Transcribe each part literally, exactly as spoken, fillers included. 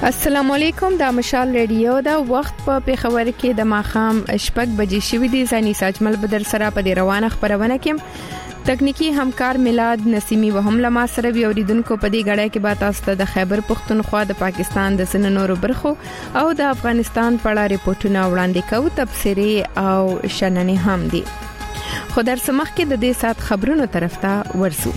السلام علیکم د مشال ریډیو دا وخت په پیښور کې د ماخام شپږ بجې شوې دي. زنی ساجمل بدر سره په روانه خبرونه کې تکنیکی همکار میلاد نسیمی و هم لما سره وی اوریدونکو په دې غړې کې به تاسو ته د خیبر پختونخوا د پاکستان د سن نورو برخو او د افغانستان په اړه ریپورتونه وړاندې کوو. تبصری او شننې هم دي. خو در سمخ کې د دې سات خبرونو طرف ته ورسو.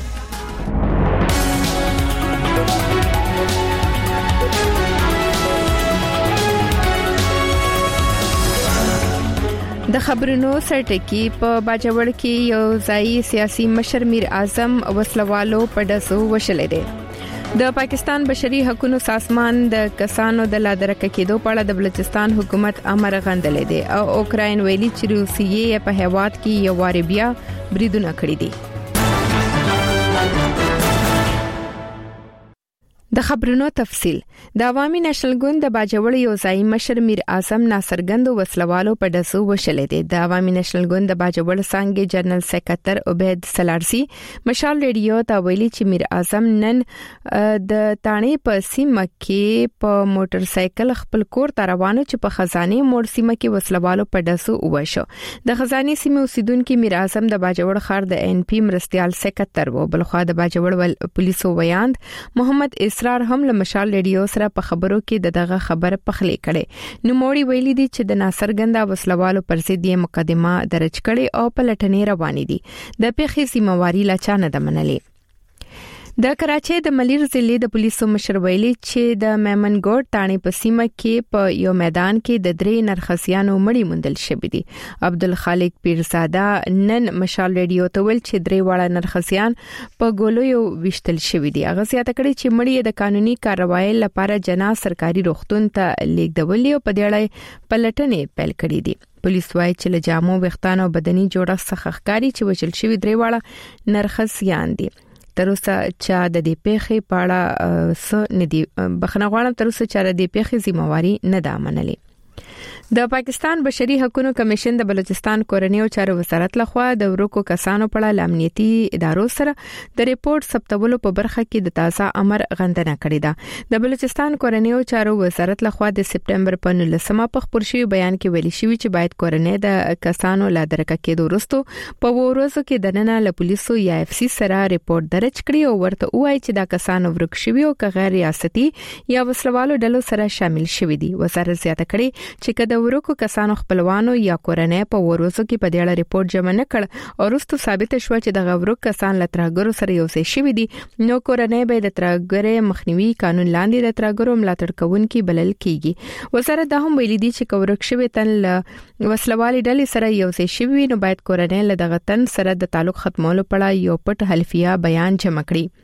د خبرونو سرټکی په باجوړ کې یو ځای سیاسي مشر میر اعظم وسلوالو په دسو وشلې دي. د پاکستان بشري حقوقو سازمان د کسانو د لادرکه کېدو په اړه د بلوچستان حکومت امر غندلې دي او اوکراین ویلي چې روسیې په هیواد کې یو وار بیا بریدونه کړی دي. د خبرونو تفصیل. د عوامي نېشنل ګوند د باجوړ یو ځای مشر میر اعظم ناصرګند وسلوالو په دسو وشلې دي. د عوامي نېشنل ګوند د باجوړ څنګه جنرال سکرټر عبید سلارسي مشال ریډیو ته ویلي چې میر اعظم نن د تانې په سیمه کې په موټر سایکل خپل کور ته روانو چې په خزانه موړ سیمه کې وسلوالو په دسو وشو. د خزانه سیمه اوسیدونکو میر اعظم د باجوړ خار د ان پی مرستيال سکرټر وو. بلخوا د باجوړ پولیسو ویاند محمد اسرار هم له مشال ریډیو سره په خبرو کې دغه خبر پخلې کړي. نو موړي ویلي دي چې د ناصرګندا وسلوالو پر ضد یې مقدمه درج کړي او په لټنې روانې دي. د پیښې سیمواري لا چانه د منلې. د کراچۍ د ملیر ضلع د پولیسو مشر ویلي چې د میمنګوډ تانې په سیمه کې په یو میدان کې د درې نرخسیانو مړی موندل شوی دي. عبدالخالق پیرزاده نن مشال ریډیو ته ویل چې درې واړه نرخسیان په ګولویو وشتل شوی دي. هغه زیاته کړي چې مړی د قانوني کاروایی لپاره جنا سرکاري روغتون ته لیږدول او په دې اړه پلټنې پیل کړې دي. پولیس وايي چې له جامو وختانو بدني جوړښت څخه ښکاری چې وشل شوی درې واړه نرخسیان دي. تر اوسه چې د دې پیښې په اړه څه ندي بخنه غواړم تر اوسه چې د دې پیښې ذمہواری نه ده منلې. د پاکستان بشري حقوقو کمیشن د بلوچستان کورنۍ او چارو وزارت لخوا د ورکو کسانو په اړه امنیتي ادارو سره د ریپورت ثبتولو په برخه کې د تازه امر غندنه کړې ده. د بلوچستان کورنۍ او چارو وزارت لخوا د سپټمبر په نولسمه په خبر شوی بیان کې ویلي شوی چې باید کورنۍ د کسانو لادرکه کېدو وروسته په ورځو کې د نن له پولیسو یا اف سی سره ریپورت درج کړي او ورته وایي چې دا کسانو ورک شوی او غیر ریاستي یا وسلوالو ډلو سره شامل شوی دي. وزارت زیاته کړي چې کله ورکو کسانو خپلوانو یا کورنۍ په ورځو کې په دې اړه ریپورت جمع نه کړ او وروسته ثابت شو چې د غورک کسان لترګرو سره یو ځای شوی دي نو کورنۍ به د ترګرې مخنیوي قانون لاندې د ترګرو ملاتړ کوونکي بلل کیږي. وزارت دا هم ویلي دي چې کورک شوی تن له وسلوالي ډلې سره یو ځای شوی نو باید کورنۍ له دغه تن سره د تعلق ختمولو په اړه یو پټ حلفیه بیان جمع کړي.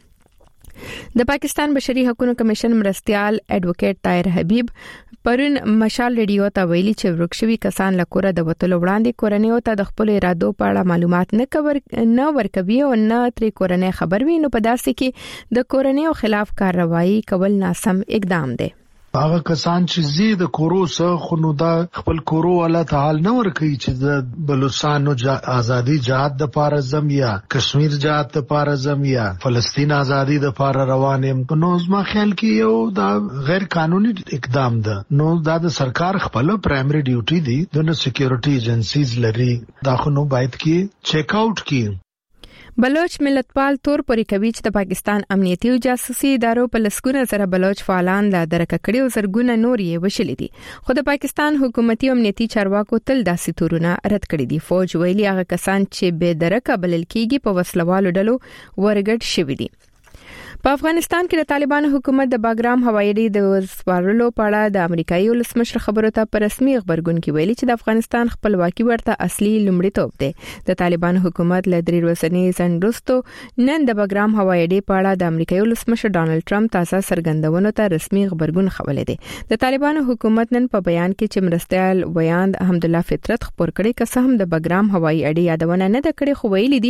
د پاکستان بشري حقوقو کمیشن مرستيال ایڈوکیټ طاهر حبیب پرون مشال ریډیو ته ویلي چې ورکشوي کسان لکوره د وټلو وړاندې کورنۍ ته د خپل ارادو په اړه معلومات نه کور نه ورکوي او نه ترې کورنۍ خبر وي نو په داسې کې د کورنۍ خلاف کارروایي کول ناسم اقدام دی. هغه کسان چې زی د کورو سره خنو دا خپل کورو ولا تعال نه ورکوي چې د بلوچستان ازادي جهاد د پارزم یا کشمیر جهاد د پارزم یا فلسطین ازادي د پار روانم نو زما خیال کې یو دا غیر قانوني اقدام ده. نو دا د سرکار خپل پرایمری ډیوټي دي د سکیورټي ایجنسیز لري دا خو نو باید کې چیک آؤٹ کی. بلوچ ملتپال تور پوري کوي چې د پاکستان امنیتي او جاسوسي ادارو په لسګونه سره بلوچ فعالان لا درکه کړي او زرګونه نور یې وشلې دي. خو د پاکستان حکومتي امنیتي چارواکو تل داسې تورونه رد کړي دي. فوج ویلي هغه کسان چې به درکه بلل کیږي په وسلوالو ډلو ورګټ شوي دي. په افغانستان کې د طالبانو حکومت د باګرام هوایي اډې د وسپارلو په اړه د امریکایي ولسمشر خبرو ته په رسمي خبرګون کې ویلي چې د افغانستان خپلواکي ورته اصلي لومړیتوب دی. د طالبانو حکومت له درې ورځې ځنډوستو نن د باګرام هوایي اډې په اړه د امریکایي ولسمشر ډانلډ ټرمپ تازه سرګندونو ته رسمي خبرګون خولې دي. د طالبانو حکومت نن په بیان کې چې مرستيال ویاند حمد الله فطرت خبر کړي که څه هم د باګرام هوایي اډې یادونه نه د کړي خو ویلي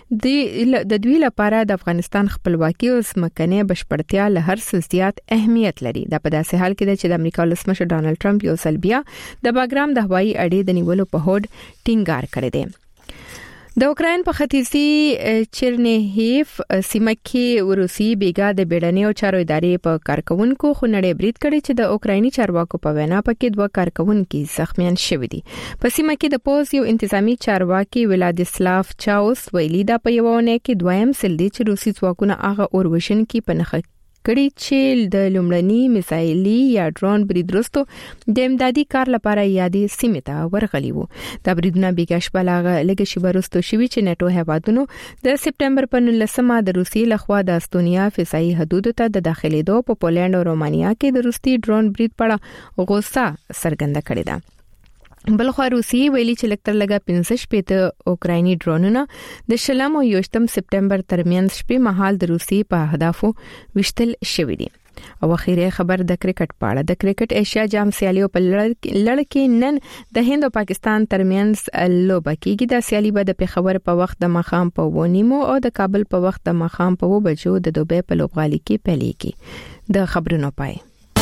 دي د دوی لپاره د افغانستان خپلواکي او مکنه بشپړتیا له هر څه زیات اهمیت لري. دا په داسې حال کې ده چې د امریکا ولسمشر ډانلډ ټرمپ یو سل بیا د باګرام د هوایي اډې د نیولو په هوډ ټینګار کړی دی. د اوکراین په ختیځي چرنیهیف سیمه کې روسي بیګا د بیړنیو چارو ادارې په کارکونکو خونړې برید کړی چې د اوکرایني چارواکو په وینا پکې دوه کارکونکو زخمیان شوي دي. په سیمه کې د پوز یو انتظامی چارواکي ولادیسلاف چاوس ویلي دا په یوونه کې دویم سل دي چې روسي ځواکونه هغه اوروشن کې په نخ کړي چې د لومړني میسایلي یا ډرون برید وروسته د امدادي کار لپاره یادې سیمې ته ورغلي وو. دا بریدونه بیګاش بلاغه لګ شي ورستو شوی چې ناتو هیوادونو د سپټمبر په نولسمه د روسي لخوا د استونیا فضایي حدود ته د داخليدو په پولند او رومانیا کې د روسي ډرون برید په اړه غوسه څرګنده کړې ده. بلخو روسي ویلي چې لکتر لګا پنځه شپې اوکرایني ډرونونه د شلم او یوشتم سپټمبر ترمنځ شپې مهال د روسي په اهدافو وشتل شوې دي. او اخیری خبر د کرکټ په اړه. د کرکټ ایشیا جام سیالیو په لړ کې نن د هند او پاکستان ترمنځ لوبه کیږي. د سیالي به د پیښور په وخت د مخام په ونیمو او د کابل په وخت د مخام په و بجو د دوبه په لوبغالي کې پیلېږي. د خبرونو پای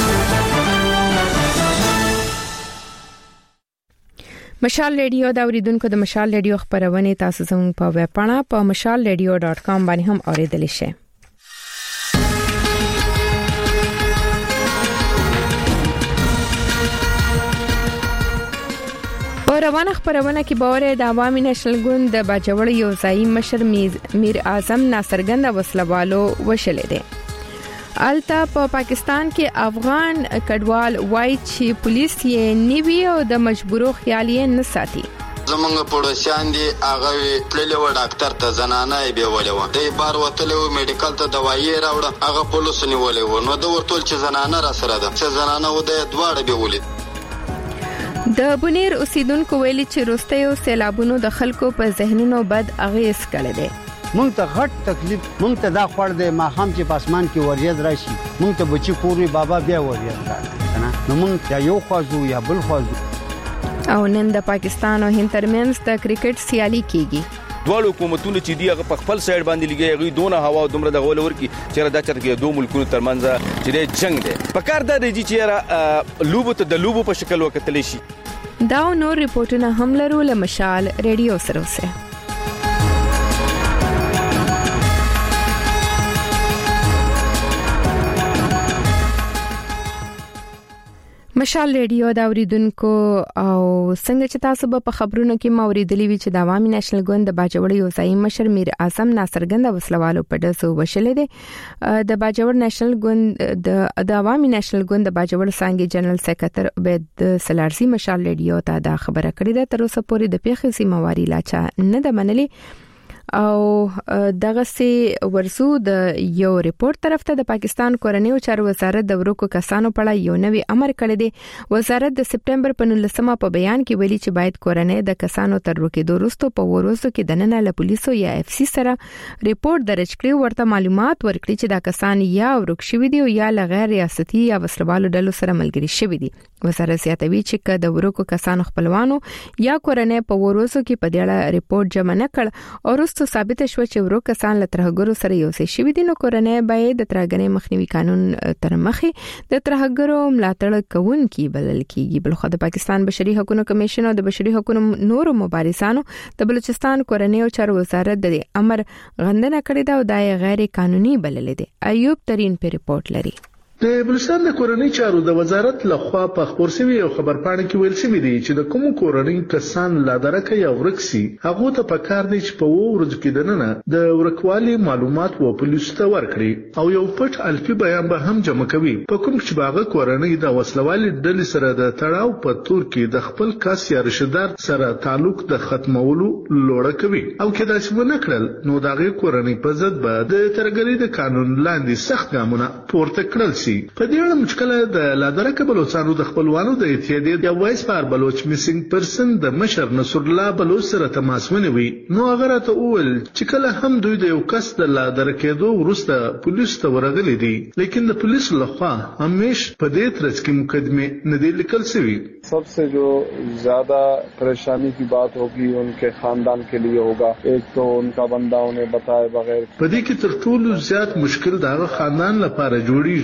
مشال ریډیو دا اوریدونکو د مشال ریډیو خبرونه تاسو زموږ په ویب پاڼه په مشال ریډیو ډاټ کام باندې هم اوریدلی شئ. په روانه خبرونه کې باور د عوامي نېشنل ګوند د باجوړ یو ځای مشر میر اعظم ناصرګند وسلوالو وشلې دي. التا په پا پاکستان کې افغان کډوال وای چې پولیس یې نیوی او د مجبورو خیال یې نه ساتي. زمونږ پړوسیان دي هغه تللی و ډاکټر ته زنانه یې بیولې وه دی بار وتلی و میډیکل ته دوایي یې راوړه هغه پولیسو نیولی و نو ده ورته ویل چې زنانه را سره ده چې زنانه و ده یې دواړه بیولې. د بونیر اوسیدونکو ویلي چې وروستیو سیلابونو د خلکو په ذهنونو بد اغیز کړی دی. مونږ ته غټ تکلیف مونږ ته دا خور دی ما هم چې پاسمان کې وریځ راشي مونږ ته بچی پورې بابا بیا وریځ راځي کنه نو مونږ یا یو خوازو یا بل خوازو. او نن د پاکستان او هند ترمنځ د کرکټ سیالي کیږي. دوه حکومتونو چې دی هغه په خپل سایډ باندې لګي هغه دونه هوا او دومره د غول ورکی چې دا چرته کې دوه ملکونو ترمنځ چې جنگ دی په کار د دی چې لوبو ته د لوبو په شکل وکتل شي. دا نور ریپورتونه هم لرو له مشال ریډیو سره سره. مشال ریډیو دا اوریدونکو او څنګه چې تاسو په خبرونو کې موریدلی وی چې د عوامي نېشنل ګوند د باجوړ یو ځای مشر میر اعظم ناصرګند وسلوالو په دسو وشلې دي. د باجوړ نېشنل ګوند د د عوامي نېشنل ګوند د باجوړ څنګه جنرال سیکریټر عبید سلارسی مشال ریډیو ته دا خبره کړې ده. تر اوسه پورې د پیښې سیمواري لاچا نه د منلي او دغه سي ورسو د یو ریپورت طرف ته د پاکستان کورنیو چارو وزارت د ورکو کسانو په اړه یو نوی امر کړی دی. وزارت د سپټمبر په نولسمه په بیان کې ویلي چې باید کورنۍ د کسانو تر ورکېدو وروسته په ورسو کې د نن له پولیسو یا اف سی سره ریپورت درج کړي ورته معلومات ورکړي چې دا کسان یا ورک شوي دي او یا له غیر ریاستي یا وسلوالو ډلو سره ملګري شوي دي. وزارت زیاتوي چې د ورکو کسانو خپلوانو یا کورنۍ په ورسو کې په دې اړه ریپورت جمع نه کړ او څه ثابت شو چې ورو کسان له ترهګرو سره یو څه شوي دي نو کورنۍ باید د ترهګرۍ مخنیوي قانون تر مخې د ترهګرو ملاتړ کوونکي بلل کیږي. بلخو د پاکستان بشري حقوقو کمیشن او د بشري حقوقو نورو مبارزانو د بلوچستان کورنۍ چارو وزارت د امر غندنه کړې ده او دا غیر قانوني بلل دي. ایوب ترين په ریپورت لري. د بلوچستان د کورنۍ چارو د وزارت لخوا په خبر شوی او خبرپاڼه کې ویل شوی دی چې د کوم کورنۍ کسان لا درکه یا ورکسي هغه ته پکار دی چې په ورځ کې دننه د ورکوالي معلومات و پولیسو ته ورکړي او یو پټ الفي بیان به هم جمع کوي په کوم چې باغه کورنۍ د وسلوالي ډلې سره د تړاو په تور کې د خپل کس یا رشدار سره تعلق د ختمولو لوړه کوي او کدا چې ونه کړل نو دغه کورنۍ په ضد به د ترګری د قانون لاندې سخت ګامونه پورته کړل شي. په دې اړه مشکله د لادرکه بلوچستانو د خپلوانو د اتحادیې د وایس پار بلوچ میسنګ پرسن د مشر نصر الله بلوچ سره تماس ونیوي نو هغه راته وویل چې کله هم دوی د یو کس د لادرکېدو وروسته پولیس ته ورغلي دي لیکن د پولیس لخوا همیش په دې ترڅ کې مقدمه نه دی لیکل شوی. सबसे जो ज्यादा परेशानी की बात होगी उनके खानदान के लिए होगा. एक तो उनका बंदा उन्हें बताए बगैर په دې کې تر ټولو زیات مشکل دغه خاندان لپاره جوړیږي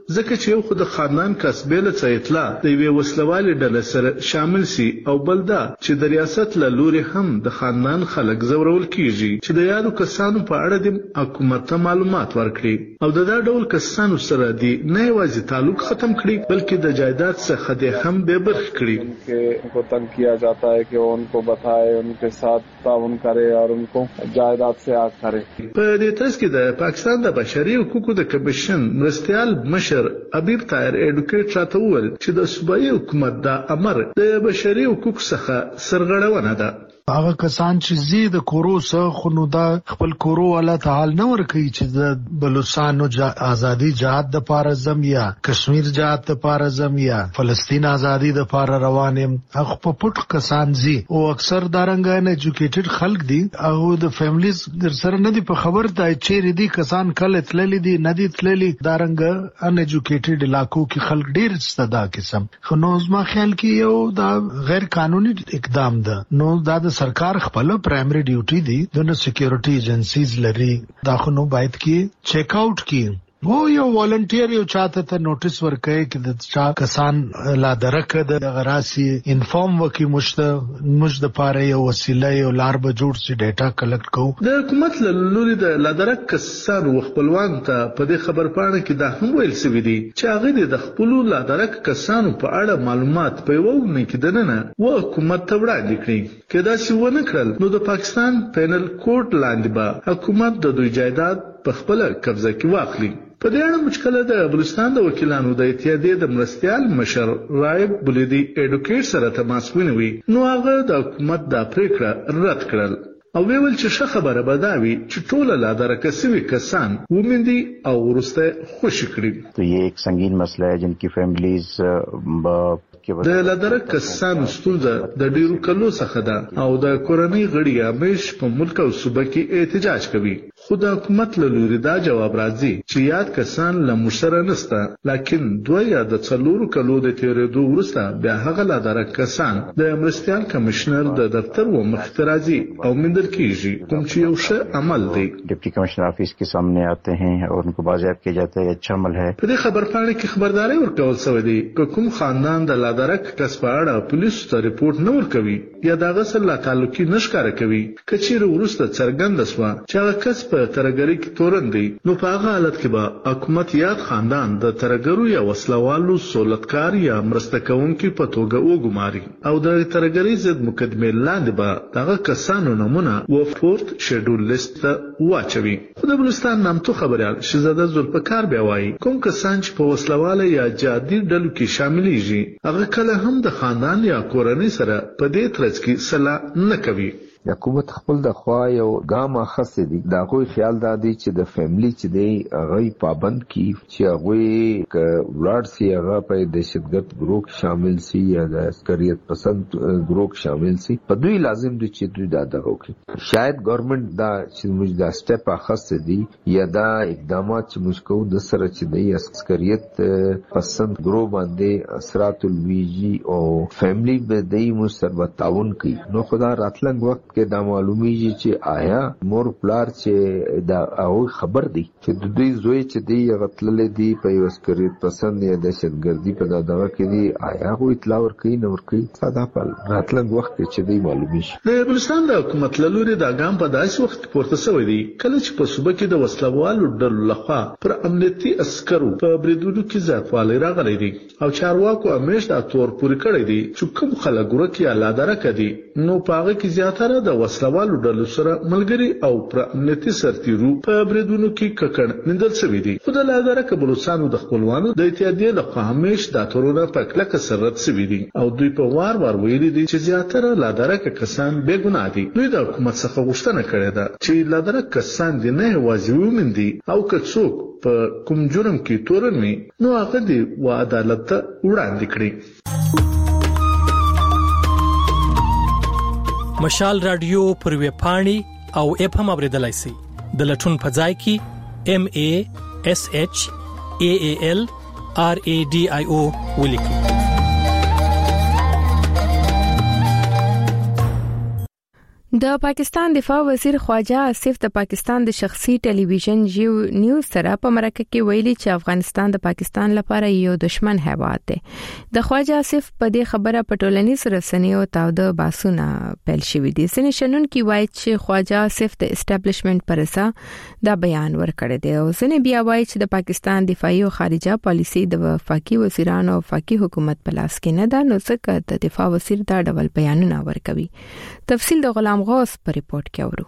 ځکه چې یو خو د خاندان کسبې له څه اطلاع د یوې وسلوالې ډلې سره شامل سي او بل دا چې د ریاست له لوري هم د خاندان خلک ځورول کیږي چې د یادو کسانو په اړه د حکومت ته معلومات ورکړي او د دا ډول کسانو سره دی نه یوازې تعلق ختم کړي بلکې د جایداد څخه د هم بے برخ کړي उनको तंग किया जाता है कि वो उनको बताए उनके साथ ताउन करे और उनको जायदाद से आग करे। په دې ترڅ کې د پاکستان د بشري حقوقو د کمیشن مرستيال مشر ابیر طاهر ایډوکیټ راته وویل چې د صوبایي حکومت د امر د بشري حقوقو څخه سرغړونه ده. هغه کسان چې زی د کورو سره خونو دا خپل کورو الله تعالی نه ورکي چې د بلوچستان جا ازادي جهاد د پاره زم یا کشمیر جهاد د پاره زم یا فلسطین ازادي د پاره روانم هغه په پټ کسان زی او اکثر دارنګ نه ایجوکیټډ خلک دي او د فیملیز در سره نه دي په خبر ته چې دي کسان کله تللی دي نه دي تللی دارنګ ان ایجوکیټډ علاقو کې خلک ډیر ستدا قسم خو نو زما خیال کې یو دا غیر قانوني اقدام ده. نو دا سرکار خپل پرایمری ډیوټي دي د سکیورټي ایجنسیز لري دا خو نو باید کې چیک آؤٹ کی وو یو والنټیر یو چاته ته نوټیس ورکړي چې د چا کسان لا درکه د غراسي انفارم وکي مشته مش د پاره یو وسیله یو لار به جوړ سي ډیټا کلیکټ کو د حکومت لوري د لا درک کسان خپلوان ته په دې خبر پاڼه کې دا هم ویل سوي دي چې هغه د خپل لا درک کسانو په اړه معلومات په یو نه کې دننه و حکومت ته وړاندې کړي کدا چې ونه کړل نو د پاکستان پینل کورټ لاندې به حکومت د دوی جایداد په خپل قبضه کې واخلي. په دې اړه مشکله د بلوچستان د وکیلانو د اتحادیې د مرستيال مشر رایب بلیدي ایډوکیټ سره تماس ونیوي نو هغه د حکومت د پریکړه رد کړل او ویل چې ښه خبره به دا وي چې ټول لا درکه سوي کسان ومندي او ورسته خوشی کړي. تو یہ ایک سنگین مسئلہ ہے جن کی فیملیز د لادرک کسانو ستونزه د ډیرو کلو څخه ده او د کورنۍ غړي همیش په ملک او صوبه کې احتجاج کوي خو د حکومت له لوري دا جواب راځي چې یاد کسان له مشره نسته لکن دوه یا د څلورو کلو د تیرېدو وروسته بیا هغه لادرک کسان د مرستيال کمشنر د دفتر و مخترازي او مندل کیږي کوم چې یو ښه عمل دی. ډیپټي کمشنر آفس کے سامنے آتے ہیں اور ان کو بازیاب کیا جاتا ہے اچھا عمل ہے. په دې خبر پاڼه کې خبرداري ورکول شوې دي چې کوم خاندان د لادرک کس په اړه پولیسو ته ریپورت نه ورکوي یا د هغه سره تعلقي نشکاره کوي کچېر ورسته څرګنده شوه چې هغه کس په ترګری کې تورن دی نو په هغه حالت کې به حکومت یاد خاندان د ترګرو یا وسلوالو سولتکار یا مرسته کوونکي په توګه وګماري او د ترګری ضد مقدمه لاندې به دغه کسانو نمونه و فورت شیډول لیست واچوي. د بلوچستان نامتو خبريال شهزاده ذوالفقار بیا وایي کوم کسان چې په وسلواله یا جادي ډلو کې شاملېږي هغه کله هم د خاندان یا کورنۍ سره په دې ترڅ کې صلاح نه کوي. حکومت خپل د خوا یو ګام اخص دي دا کوئی خیال دادي چې د فیملی چې دی هغه پابند کی چې هغه ک ولاد سي هغه په دهشتګرد ګروپ شامل سي یا د عسکریت پسند ګروپ شامل سي په دوی لازم دي چې دوی دا دغه وکړي. شاید ګورنمنت دا چې موږ دا سټپ اخص دي یا دا اقدامات چې موږ کوو د سره چې دی عسکریت پسند ګروپ باندې اثرات الویجی او فیملی به دی مو سره تعاون کوي نو خدا راتلنګ وخت کې دا معلومیږي چې آیا مور پلار چې دا او خبر دی چې د دوی زوی چې دی غتللې دی په یو عسکریت پسند یا دهشتګردي په دغه کې دی آیا هو اطلاع ورکړي نه ورکړي ساده په راتلنګ وخت کې چې دی معلومیږي. د بلوچستان د حکومت له لوري دا ګام په داسې وخت کې پورته شوی دی کله چې په صوبه کې د وسلوالو ډلو لخوا پر امنیتي عسکرو په بریدونو کې زیاتوالی راغلی دی او چارواکو همیش دا تور پورې کړی دی چې کوم خلک ورکه یا لادرکه دي نو په هغه کې زیاتره د وسلوالو ډلو سره ملګری او پر امنیتي سرتیرو په بریدونو کې ککړ مندل شوی دی. خو د لادرکه بلوچستانو د خپلوانو د اتحادیې لخوا همیش دا تورونه په کلکه سره رد شوي دي او دوی په وار وار ویلي دي چې زیاتره لادرکه کسان بې ګناه دي. دوی د حکومت څخه غوښتنه کړې ده چې لادرکه کسان دي نه یوازې ومندي او که څوک په کوم جرم کې تورن وي نو هغه دي و عدالت ته وړاندې کړي. مشال رادیو پر وی پاڼي او اپ هم اوریدلای شي د لټون په ځای کې ام ا اس اچ ا ا ال ار ا ډي آی او ولیکي. د پاکستان دفاع وزیر خواجه آصف د پاکستان د شخصي ټلویزیون جیو نیوز سره په مرکه کې ویلي چې افغانستان د پاکستان لپاره یو دشمن هیواد دی. د خواجه آصف په دې خبره په ټولنیز رسنیو تاو د باسونه پیل شوې دي. سن شنن کې وایي چې خواجه آصف د اسټابلیشمنت پرسا دا بیان ورکړی دی او ځنې بیا وایي چې د پاکستان دفاعي او خارجه پالیسي د وفاقي وزیرانو او وفاقي حکومت په لاس کې نه ده، نو ځکه د دفاع وزیر دا ډول بیانونه ورکوي. تفصیل د غلام غوث په ریپورت کې اورو.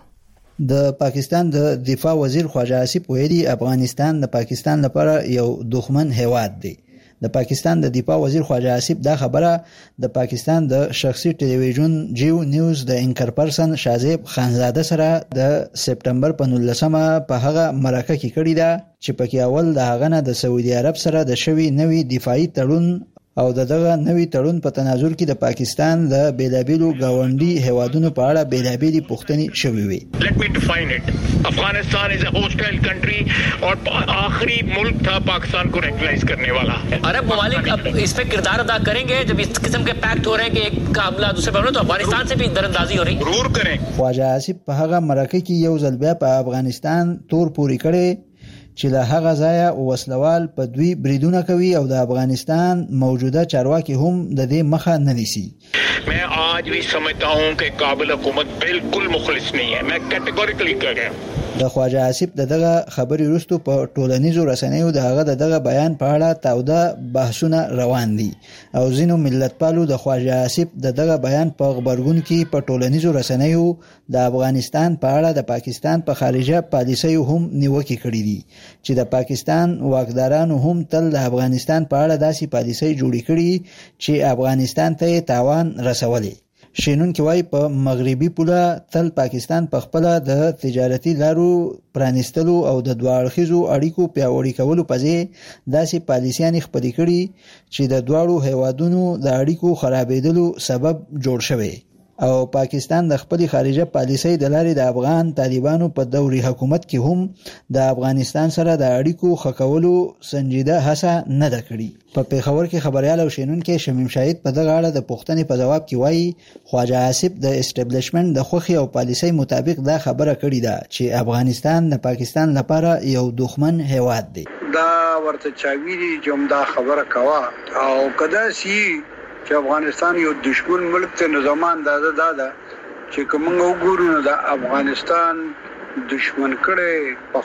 د پاکستان د دفاع وزیر خواجه آصف ویلي افغانستان د پاکستان لپاره یو دښمن هیواد دی. د پاکستان د دفاع وزیر خواجه آصف دا خبره د پاکستان د شخصي ټلویزیون جیو نیوز د انکر پرسن شازیب خانزاده سره د سپټمبر په نولسمه په هغه مرکه کې کړې ده چې پکې اول د هغه نه د سعودي عرب سره د شوی نوی دفاعي تړون او دغه نوی تړون په تناظر کې د پاکستان د بیلابیلو گاونډي هیوادونو په اړه بیلابیلي پوښتنې شوې وي. Let me define it. Afghanistan is a hostile country और आखिरी मुल्क था पाकिस्तान को रेकग्नाइज करने वाला. अरब ममालिक अब इस पे किरदार अदा करेंगे जब इस किस्म के पैक्ट हो रहे हैं कि एक का हमला दूसरे पर हो तो अफगानिस्तान से भी दरअंदाजी हो रही. जरूर करें. خواجه آصف په هغه مرکه کې یو ځل بیا په افغانستان تور پوری کړي چې له هغه ځایه وسلوال په دوی بریدونه کوي او د افغانستان موجوده چارواکي هم د دې مخه نه نیسي. मैं आज भी समझता हूं कि काबिल हुकूमत बिल्कुल मुखलिस नहीं है. मैं कैटेगोरिकली कह गया. د خواجه آصف دغه خبري وروسته په ټولنیزو رسنیو دغه دغه بیان په اړه تاوده بحثونه روان دي او ځینو ملتپالو د خواجه آصف دغه بیان په خبرګون کې په ټولنیزو رسنیو د افغانستان په اړه د پاکستان په خارجه پالیسۍ هم نیوکه کړې دي چې د پاکستان واکدارانو هم تل د افغانستان په اړه داسې پالیسۍ جوړې کړې چې افغانستان ته تاوان رسولي. شینون کې وای په مغربي پوله تل پاکستان په خپل د تجارتي لارو پرانستلو او د دوه اړخیزو اړیکو پیاوړي کولو په ځای داسې پالیسيان خپلې کړي چې د دواړو هیوادونو د اړیکو خرابېدلو سبب جوړ شوی او پاکستان د خپل خارجه پالیسۍ د لارې د افغان طالبانو په دوري حکومت کې هم د افغانستان سره د اړیکو خکولو سنجیده هڅه نه ده کړې. په پیښور کې خبريال او شینونکو شمیم شاهد په دغه اړه د پوښتنې په جواب کې وایي خواجه آصف د اسټابلیشمنت د خوخي او پالیسۍ مطابق دا خبره کړې ده چې افغانستان د پاکستان لپاره یو دښمن هیواد دی. دا ورته چاویری جمدا خبره کوا او کدا سی چې افغانستان یو دشمن ملک ته نظامان داده داده چې کوم وګورو نو د افغانستان دشمن کړي په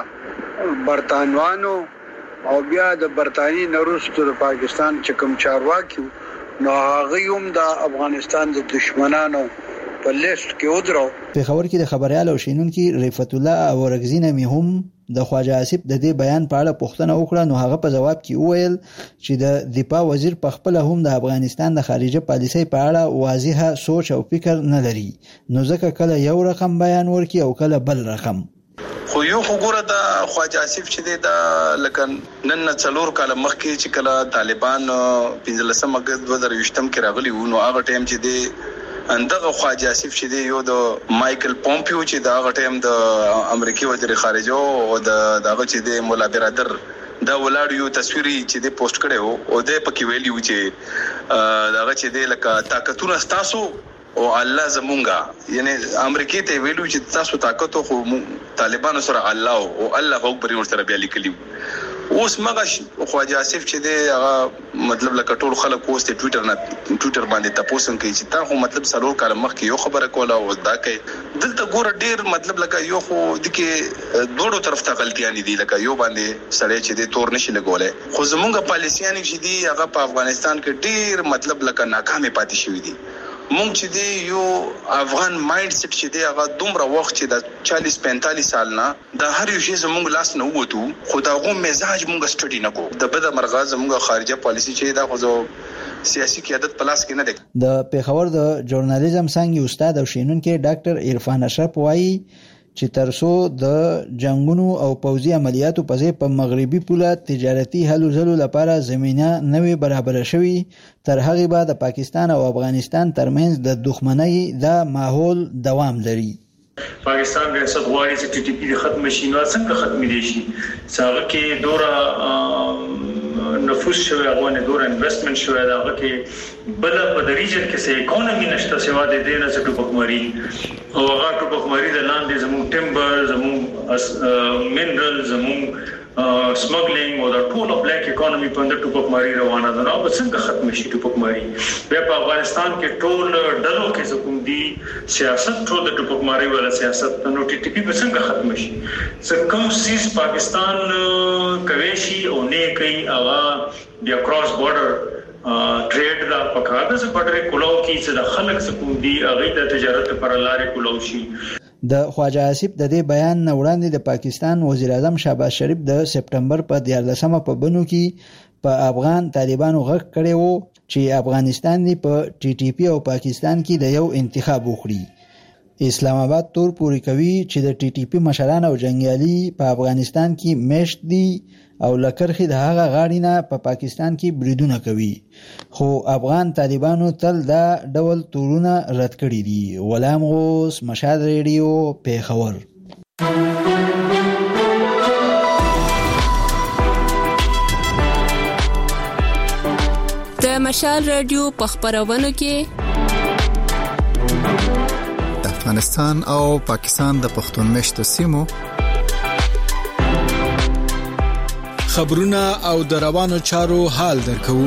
خوا برتانوانو او بیا د برتانی نورستو د پاکستان چې کوم چارواکي نو هغه هم د افغانستان د دشمنانو په لیست کې ودرو. په خبر کې د خبريال او شینونکو رفعت الله او رغزینه می هم د خواجه آصف د دې بیان په اړه پوښتنه وکړه نو هغه په جواب کې وویل چې د دفاع وزیر په خپل هم د افغانستان د خارجه پالیسۍ په اړه واضحه سوچ او فکر نه لري نو ځکه کله یو رقم بیان ورکي او کله بل رقم. خو یو خبره د خواجه آصف چې د لکن نن څلور کال مخکې چې کله طالبان پنځلسم اگست دوه زره یشتم کې راغلي وو نو هغه ټیم چې د اندغه خواجه آصف چې دی یو د مایکل پومپیو چې دا هغه ټیم د امریکای وزیر خارجه او د دغه چې د مولا برادر دا ولاړ یو تصویري چې د پوسټ کړو او د پکې ویلیو چې دغه چې د لکه طاقتونه تاسو او الله زمونږه یعنی امریکای ته ویلو چې تاسو طاقت خو طالبانو سره الله او الله اکبر ورته بیا لیکلی اوس مګه خواجه آصف چې دی هغه مطلب لکه ټول خلک اوس ته ټوئیټر نه ټوئیټر باندې تاسو کوي چې تا خو مطلب سلور کال مخکې یو خبره کوله او دا کوي دلته ګوره ډیر مطلب لکه یو خو د کې دوړو طرف ته غلطیاں دي لکه یو باندې سړی چې دی تور نشي لګولای خو زمونږ پالیسيان چې دی هغه په افغانستان کې ډیر مطلب لکه ناکامه پاتې شوی دي. مونږ چې دی یو افغان مایند سیټ چې دی هغه دومره وخت چې د چالیس پینتالیس سال نه د هر یو شی زموږ لاس نه ووتو خو دا غو مزاج مونږ سټډي نه کو د بده مرغه زموږ خارجه پالیسی چې دا خو سیاسي قیادت پلاس کې نه دی. د پیښور د ژورنالیزم څنګه استاد او شینونکو ډاکټر عرفان اشرف وایي چې ترسو د جنگونو او پوځي عملیاتو په ځای په مغربي پوله تجارتي هلو ځلو لپاره زمينه نوې برابر شوي تر هغه بعد د پاکستان او افغانستان ترمنځ د دښمنۍ د ماحول دوام لري. پاکستان ریاست غواړي چې ټي ټي پی ختم شي نو څنګه ختم دي شي څنګه کې دورا نفوذ شوی هغه نه دور انویسټمنټ شوی دا هغه کې بل په د ریجن کې سه اکانومي نشته سوا د دې نه څه ټوپکماري او هغه ټوپکماري د لاندې زموږ ټیمبر زموږ منرل زموږ سمګلینګ او د ټول بلیک اکانومي په اندر ټوپکماري روانه ده نو څنګه ختم شي ټوپکماري بیا په افغانستان کې ټول ډلو کې کوم دي سیاست ټول د ټوپکماري ولا سیاست نو ټي ټي پی په څنګه ختم شي څنګه کوم سیس پاکستان کوي شي او نه کوي هغه بیا کراس بارډر ټریډ دا پکاره څه پټره کولاو کې چې د خلک سکون دي هغه د تجارت پر لارې کولاو شي د خواجه آصف د دې بیان نه وړاندې د پاکستان وزیر اعظم شهباز شریف د سپټمبر په دیارلسمه په بنو کې په افغان طالبانو غږ کړی وو چې افغانستان دی په ټي ټي پی او پاکستان کې د یو انتخاب وکړي اسلام آباد تور پوری کوي چې د ټي ټي پی مشران او جنگیالي په افغانستان کې میشت دي او لکرخي د هغه غاړي نه په پا پاکستان کې بریدونه کوي خو افغان طالبانو تل دا ډول تورونه رد کړي دي غلام غوث مشهد ریډیو پیښور د مشال رادیو په خبرونو کې افغانستان او پاکستان د پښتون مشتو سیمو خبرونه او د روانو چارو حال درکو.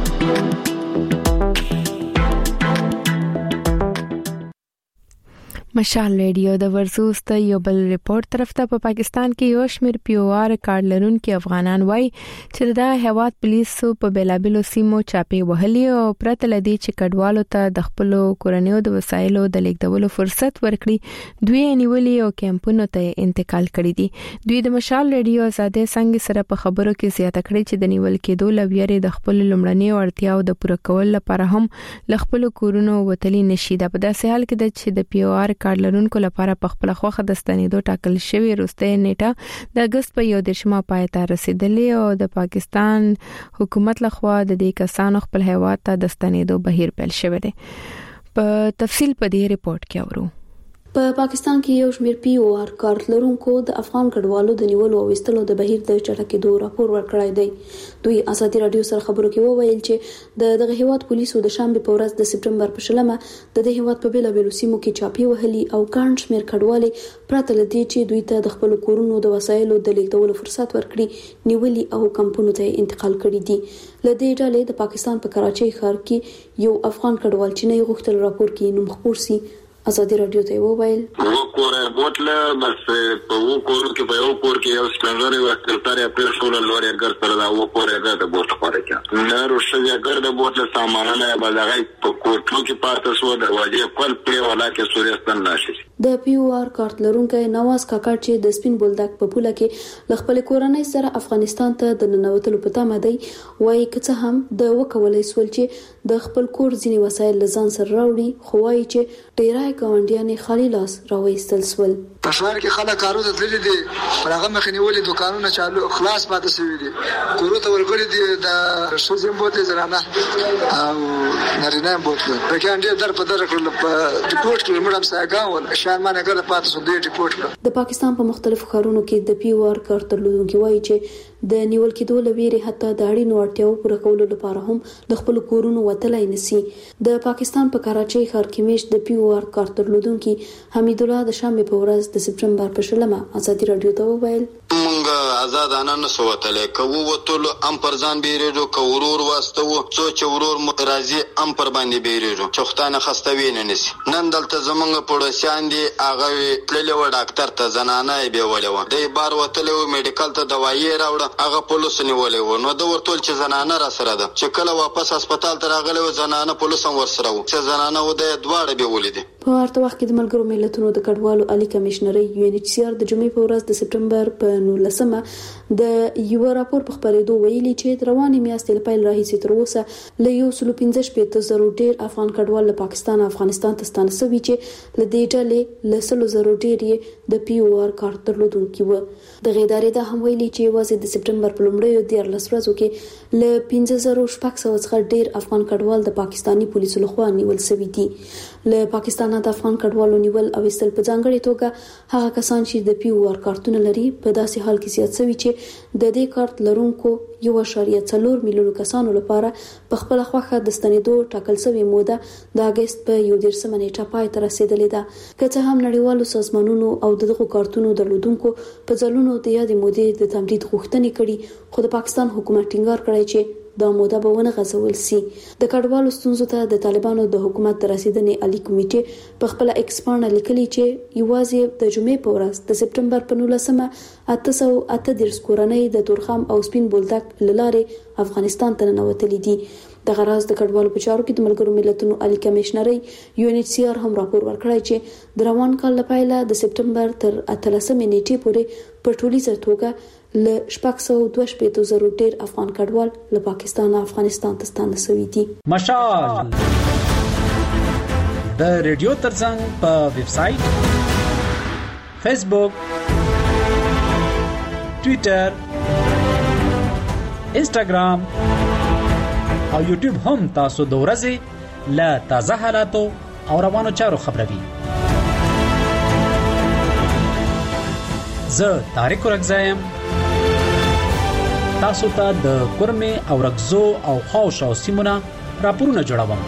مشال ریډیو د ورزوس ته یو بل ریپورت طرف ته په پاکستان کې یو شمیر پیوار کارت لرونکي افغانان وای چې د هواد پولیسو په بیلابلو سیمو چاپی وهلي او پرته لدی چې کډوالو ته د خپل کورنیو د وسایلو د لیږدولو فرصت ورکړي دوی نیولي او کیمپونو ته انتقال کړي دي. دوی د مشال ریډیو آزادې څنګه سره په خبرو کې زیاته کړي چې د نیول کېدو لویری د خپل لمړنۍ اړتیاو د پوره کول لپاره هم ل خپل کورونو وتلی نشي. دا په داسې حال کې چې د پیوار کارت لرونکو لپاره په خپل خوخه د ستنېدو ټاکل شوی وروستۍ نیټه د اگست په یو دشمه پای ته رسیدلې او د پاکستان حکومت لخوا د دې کسانو خپل هیواد ته د ستنېدو بهیر پیل شوی دی. په تفصیل په دې ریپورت کې اورو. په پاکستان کې یو شمېر پی او آر کارت لرونکو د افغان کډوالو د نیولو او وستلو د بهیر د چټکېدو راپور ورکړی دی. دوی ازادي رادیو سره خبرو کې وویل چې د دغه هیواد پولیسو د شنبه په ورځ د سپټمبر په شلمه د دې هیواد په بیلابلو سیمو کې چاپی وهلي او ګڼ شمېر کډوالي پراته لدی چې دوی ته د خپل کورونو د وسایلو د لیږدولو فرصت ورکړي نیولي او کمپونو ته انتقال کړي دي. لدې ډلې د پاکستان په کراچۍ ښار کې یو افغان کډوال چې نه غوښتل راپور کې نوم خپور سي ازادي رادیو ته وویل و کور بوتله بس په و کور کې په یو کور کې یو سپنځري وکړتاري پر شول لوري اگر سره دا و کور هغه د بوتله پاره کې نه روشي اگر د بوتله سامانه بلغه په کور کې پاتې شو دروازه خپل په ولا کې سوريستان ناشي. د پی او آر کارت لرونکي نواز کاکړ چې د سپین بولدک په پوله کې خپل کورنۍ سره افغانستان ته د ننوتلو په تمه دی وایي که هم د وکولای سول چې د خپل کور ځینی وسایل لزان سره راوړي خو وایي چې ډیرای ګاونډیان خالي لاس راوېستل سول. په شهر کې خلک کارو ته تللي دي هغه مخنیولې دکانونه چالو خلاص پاتې شوی دي کورو ته ورغلي دي د شوزم بوتل زرانه او نارینه بوتل په کې انډي در په در کړل په ریپورت کې مړم ساګاول شارمانه ګر پاتې شو د ریپورت د پاکستان په مختلفو ښارونو کې د پی او آر کارت لرونکي وایي چې د نیول کېدو لویری حتی د اړینو اړتیاو پوره کولو لپاره هم د خپل کورونو وتلای نسی. د پاکستان په کراچۍ ښار کې میش د پی او آر کارت لرونکي حمید الله د شنبه په ورځ د سپټمبر په شلمه ازادي رادیو ته وویل مونږ آزادانه نسو وتلې کوو وتلو ام پر ځان بیرېږو کورور واسطو څو چورور مرضی ام پر باندې بیرېږو چختانه خستوي نه نسی. نن دلته زمونږ پړوسیان دي هغه تللی و ډاکټر ته زنانه به ولې و د بار وتلو میډیکل ته دوايي راوړه هغه پولیس نیولې و نو د ورتول چې زنانه را سره ده چې کله واپس هسپتال ته راغله و زنانه پولیس هم ور سره و چې زنانه و د دواړه به ولیدي. په ورته وخت کې د ملګرو ملتونو د کډوالو عالی کمشنري یو ان ایچ سی آر د جمعې په ورځ د سپټمبر په نولسمه د یو راپور په خبرېدو ویلي چې رواني میاشتې لپاره راهیسې تر اوسه له یو سل پنځه شپږ زره ډیر افغان کډوال له پاکستان افغانستان ته ستانه شوي چې له دې ډلې له سل زره ډیر د پی او آر کارت درلودونکي و. د غیدارې د هم ویلي چې واځي د سپټمبر په لومړیو دیارلس ورځو کې له پنځه زره شپږ سوه څخه ډیر افغان کډوال د پاکستانی پولیسو لخوا نیول شوي دي. له پاکستان پاکستان د افغان کډوالو نیول او استل په ځانګړي توګه هغه کسان چې د پی او آر کارتونه لري په داسې حال کې زیات شوی چې د دې کارت لرونکو یو اشاریه څلور میلیون کسانو لپاره په خپل خوخه د ستنېدو ټاکل شوی موده د اگست په یو دیرشمه نیټه پای ته رسیدلې ده. که څه هم نړیوالو سازمانونو او دغه کارتونو درلودونکو په ځلونو د یادې مودې د تمدید غوښتنې کړي، خو د پاکستان حکومت ټینګار کړی چې دا موده به ونه غځول سي. د کډوالو ستونزو ته د طالبانو د حکومت د رسیدنې عالی کمیټې په خپل ایکس باندې لیکلي چې یوازې د جمعې په ورځ د سپټمبر په نولسمه اته سوه اته دېرش کورنۍ د تورخم او سپین بولدک لارې افغانستان ته ننوتلي دي. د غراز د کډوالو په چارو کې د ملګرو ملتونو عالی کمشنري یو ان ایچ سی آر هم راپور ورکړی چې د روان کال لپاره د سپټمبر تر اتلسمې نیټې پورې په ټولیزه توګه ل شپږ سوه دوه شپېته زره ډیر افغان کډوال له پاکستان او افغانستان ته ستانه شوي دي. مشال د ریډیو ترڅنګ په ویب سټ، فیسبوک، ټوئیټر، انسټاګرام او یوټیوب هم تاسو د ورځې له تازه حالاتو او روانو چارو خبروي. زه طارق رغزایم تاسو ته د کورمه او رغزو او خوش او سیمونه راپورونه جوړوم.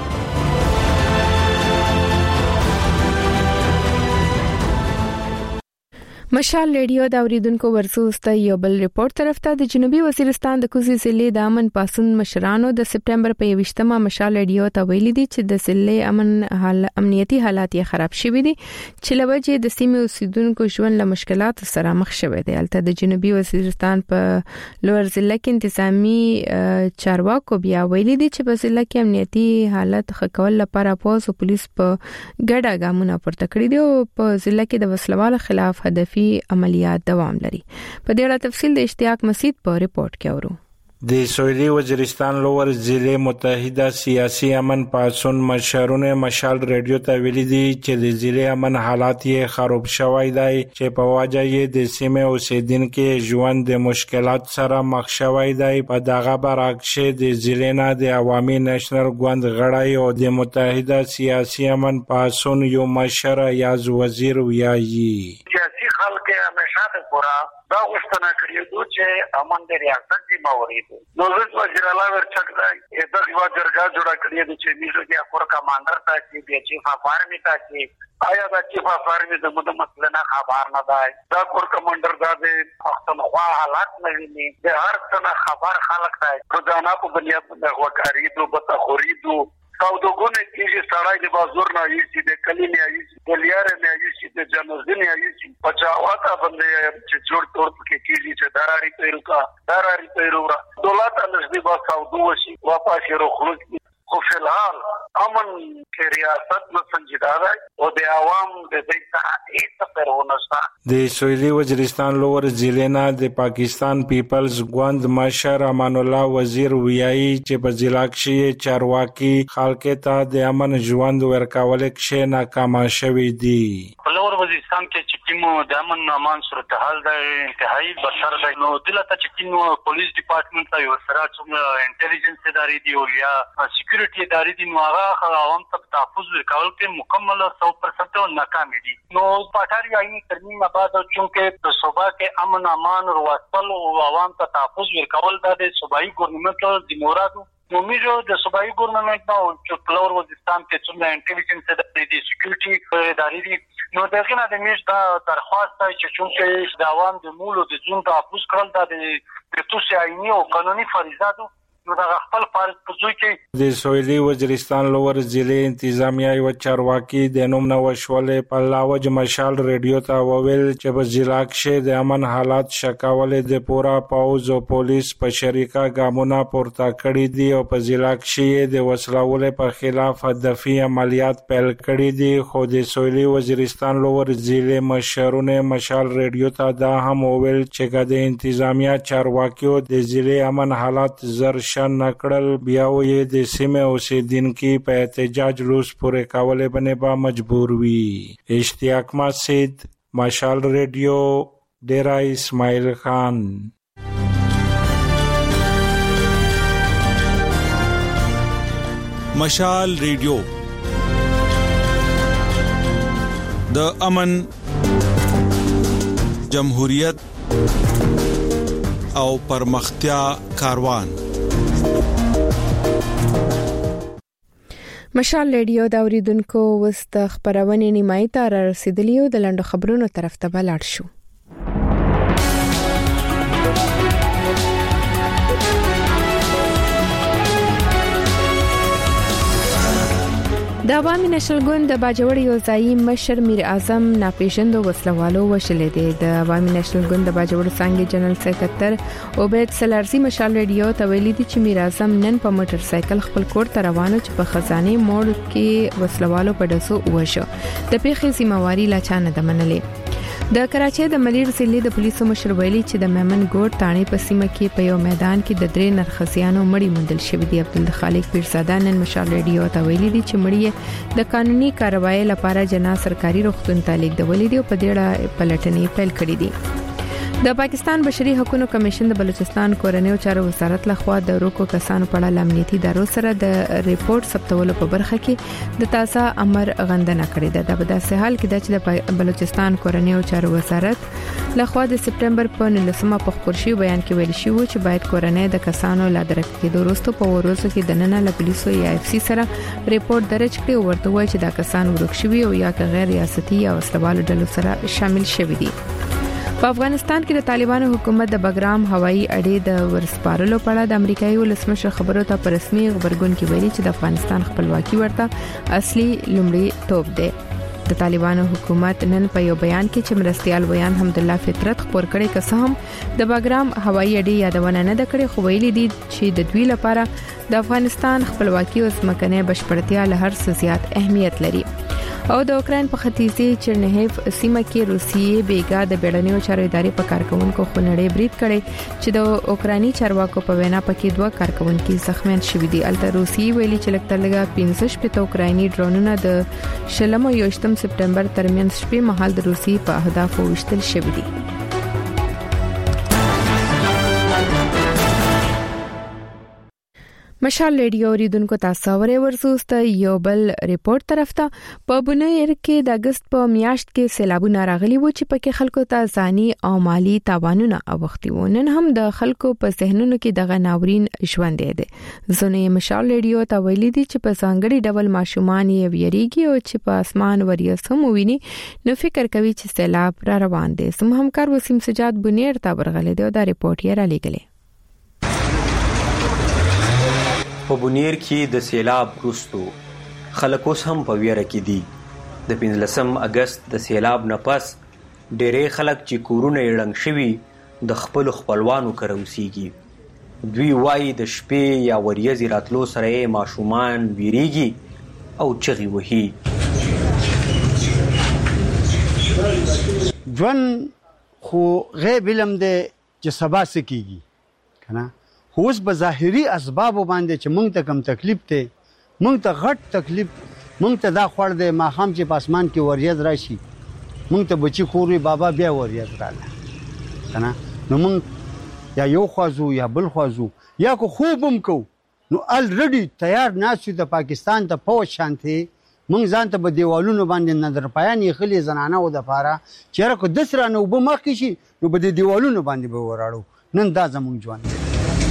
مشال ریډیو د اوریدونکو ورسوسته یو بل ریپورت طرف ته د جنوبي وزیرستان د کوزي ضلع د امن پاسون مشرانو د سپټمبر په یوشتمه مشال ریډیو ته ویلي دي چې د ضلع امن حال امنیتي حالات یې خراب شوي دي چې لوجه د سیمې اوسیدونکو ژوند له مشکلاتو سره مخ شوی دی. البته د جنوبي وزیرستان په لوړ ضلع کې انتظامی چارواکو بیا ویلي دي چې په ضلع کې امنیتي حالت ښه کول لپاره پولیس او پولیس په ګډه ګامونه پورته کړی دي او په ضلع کې د وسلوالو خلاف هدفي عملیات دوام لري. په دې اړه تفصیل د اشتیاق مسعود په ریپورت کې اورو. د سویلي وزیرستان لوور ضلع متحده سیاسي امن پاسون مشرونه مشال ریډیو ته ویلي دي چې د ضلع امن حالات یې خراب شوی دی چې په وجه یې د سیمې اوسیدونکو ژوند د مشکلات سره مخ شوی دی. په دغه برعکس د ضلع نه د عوامي نېشنل ګوند غړی او د متحده سیاسي امن پاسون یو مشر یاز وزیر ویایي سیاسي خلک همیشه د پورا دا غوښتنه کړې ده چې امن د ریاست ذمہواری ده. نو زه وزیر اعلی ورچک دی د یو جرګه جوړه کړې ده چې میزو کې اپور کمانډر ته چې د چیف اف آرمی ته چې آیا د چیف اف آرمی د مده مسله نه خبر نه دی. دا کور کمانډر دا د پښتونخوا حالات نه ویني، د هر څه خبر خلک دی. روزانه په بنیاد د وکاري دو بتخوري دو سوداګونه کیږي، سړی د بازار نه ایسي، د کلی نه ایسي، د لیار نه ایسي، د جنازې نه ایسي. پچاواته باندې چې جوړ تور کې کیږي چې داراري پیروکا داراري پیرورا دولت نږدې با سودو شي واپس روخلوس. خو فلحال امن کې ریاست نو سنجیده ده او د عوام د دې څخه هیڅ پرونه نشته. د سویلي وزیرستان لوور ضلع نه د پاکستان پیپلز ګوند مشر امان الله وزیر ویایي چې په ضلع کې چارواکي خلک ته د امن ژوند ورکول کې ناکام شوي دي. لوور وزیرستان کې چې کوم د امن امان صورتحال د انتهایی بسر دی، نو دلته چې کوم پولیس ډپارټمنټ ته یو سره څوم انټيليجنس ادارې دی او یا سکیورټي ادارې دي، نو هغه عوام ته تحفظ ورکول کې مکمل سو پرسنټ ناکام دي. نو پټاری آئینی ترمیم بعد چونکه د صوبا کې امن امان ورواستل او عوام ته تحفظ ورکول د صوبایي ګورنمنت ذمہواری نو میجو د صوبایي ګورنمنت نو چې پلور وزیرستان کې څومره انټيليجنس ادارې دي، سکیورټي ادارې دي، نو دغه نه د میج دا درخواست چې چونکه د عوام د مولو د ژوند تحفظ کول د توسي آئینی او قانوني فریضه ده. نو دا خپل فرض په ځای کې د سویلي وزیرستان لوور ضلع انتظامیه او چارواکي د نوم نو شولې په لاوج مشال ریډیو ته وویل چې په ضلع کې د امن حالات شکاول د پورا پاوز او پولیس په شریکه ګامونه پورته کړی دي او په ضلع کې د وسلوال په خلاف هدفي عملیات پیل کړی دي. خو د سویلي وزیرستان لوور ضلع مشرونه مشال ریډیو ته دا هم وویل چې د انتظامیه چارواکیو د ضلع امن حالات زر شان نکړل بیا وې د سیمه اوسیدونکو په احتجاج لوس پورې کولې باندې با مجبور وي. اشتیاق مسعود مشال ریډیو ډیرا اسماعیل خان. مشال ریډیو د امن، جمهوریت او پرمختیا کاروان. مشال ریډیو دا اوریدونکو وست خبرونه نیمای ته را رسیدلی او د لندو خبرونو طرف ته بلاړ شو. د عوامي نشل ګوند د باجوړ یو ځای مشر میر اعظم ناپېژندو وسلوالو وشلې دي. د عوامي نشل ګوند د باجوړ څنګه جنرال سکرټر عبید سلارزي مشال ریډیو ته ویلي دي چې میر اعظم نن په موټر سایکل خپل کور ته روانو چې په خزانه موړ کې وسلوالو په دسو وشو. د پیښې ذمہواری لا چانه د منلې. د کراچۍ د ملیر ضلع د پولیسو مشر ویلي چې د میمن ګوټ تانې په سیمه کې په یو میدان کې د درې نرخصیانو مړی موندل شوی دی. عبدالخالق پیرزاده نن مشال ریډیو ته ویلي دي چې مړی د قانوني کاروایی لپاره جنا سرکاري روغتون ته لیږدول دي او په دې اړه پلټنې پیل کړې دي. د پاکستان بشري حقوقو کمیشن د بلوچستان کورنۍ چارو وزارت لخوا د روکو کسانو په اړه امنیتي ادارو سره د ریپورت ثبتولو په برخه کې د تازه امر غندنه کړې ده. د بداسه حال کې د چې د بلوچستان کورنۍ چارو وزارت لخوا د سپټمبر په نولسمه په خبرشي بیان کې ویل شوی چې باید کورنۍ د کسانو لا درک کېدو وروسته په ورځو کې د نن له پولیسو یا اف سی سره ریپورت درج کړي او ورته وایي چې دا کسان ورک شوي او یا غیر ریاستي یا وسلوالو ډلو سره شامل شوي دي. په افغانستان کې د طالبانو حکومت د بګرام هوایي اډې د ورسپارلو په اړه د امریکایي ولسمشر خبرو ته په رسمي خبرګون کې ویلي چې د افغانستان خپلواکي ورته اصلي لومړی توپ دی. د طالبانو حکومت نن په یو بیان کې چې مرستيال ویان حمدالله فطرت خبر کړي که څه هم د بګرام هوایي اډې یادونه نه کړې خو ویلي دي چې د دوی لپاره د افغانستان خپلواکي او ځمکنۍ بشپړتیا له هر څه زیات اهمیت لري. او د اوکرين په ختیځي چرنهیف سیمه کې روسیې بیګا د بیړنیو چارو ادارې په کارکونکو خنړې برید کړي چې د اوکراني چارواکو په وینا پکې دوه کارکونکو زخمیان شوي دي. الته روسیې ویلي چې لکټرلګه پنځه شپږ اوکراني ډرونونه د شلم او یوشتم سپټمبر ترمنځ شپې مهال د روسیې په اهدافو وشتل شوي دي. مشال ریډیو ریډونکو تاسو ورې ورزوست یو بل ریپورت طرف ته په بنیر کې د اگست په میاشت کې سیلابونه راغلي و چې پکې خلکو ته ځاني او مالی تاوانونه اوختي و. نن هم د خلکو په ذهنونو کې د غناورین ژوند دی. زونه مشال ریډیو ته ویلي دي چې په ځانګړي ډول ماشومان یې ویریږي او چې په اسمان وریاسم ویني نو فکر کوي چې سیلاب را روان دی. سم همکار وسیم سجاد بنیر ته ورغلي دی او دا ریپورت یې را لېږلی. په بنیر کې د سیلاب وروستو خلک اوس هم په ویره کې دي. د پنځلسم اگست د سیلاب نه پس ډېری خلک چې کورونه یې ړنګ شوي د خپلو خپلوانو کره اوسېږي. دوی وایي د شپې یا وریځې راتلو سره یې ماشومان ویریږي او چغې وهي. ژوند خو غیب علم دی چې سبا څه کېږي که نه. خو اوس په ظاهري اسبابو باندې چې موږ ته کم تکلیف دی موږ ته غټ تکلیف موږ ته دا خوړ دی ماښام چې په اسمان کې وریځ راشي موږ ته بچي خور وي بابا بیا وریځ راغله که نه. نو موږ یا یو خوا ځو یا بل خوا ځو یا که خوب هم کوو نو الریډي تیار ناست یو د پاکستان ته پوځ شانتې موږ ځان ته په دیوالونو باندې نظرپیان ایښلي زنانهو دپاره چې یاره که داسې رانه اوبه مخکې شي نو په دې دیوالونو باندې به وراړو. نن دا زموږ ژوند دی.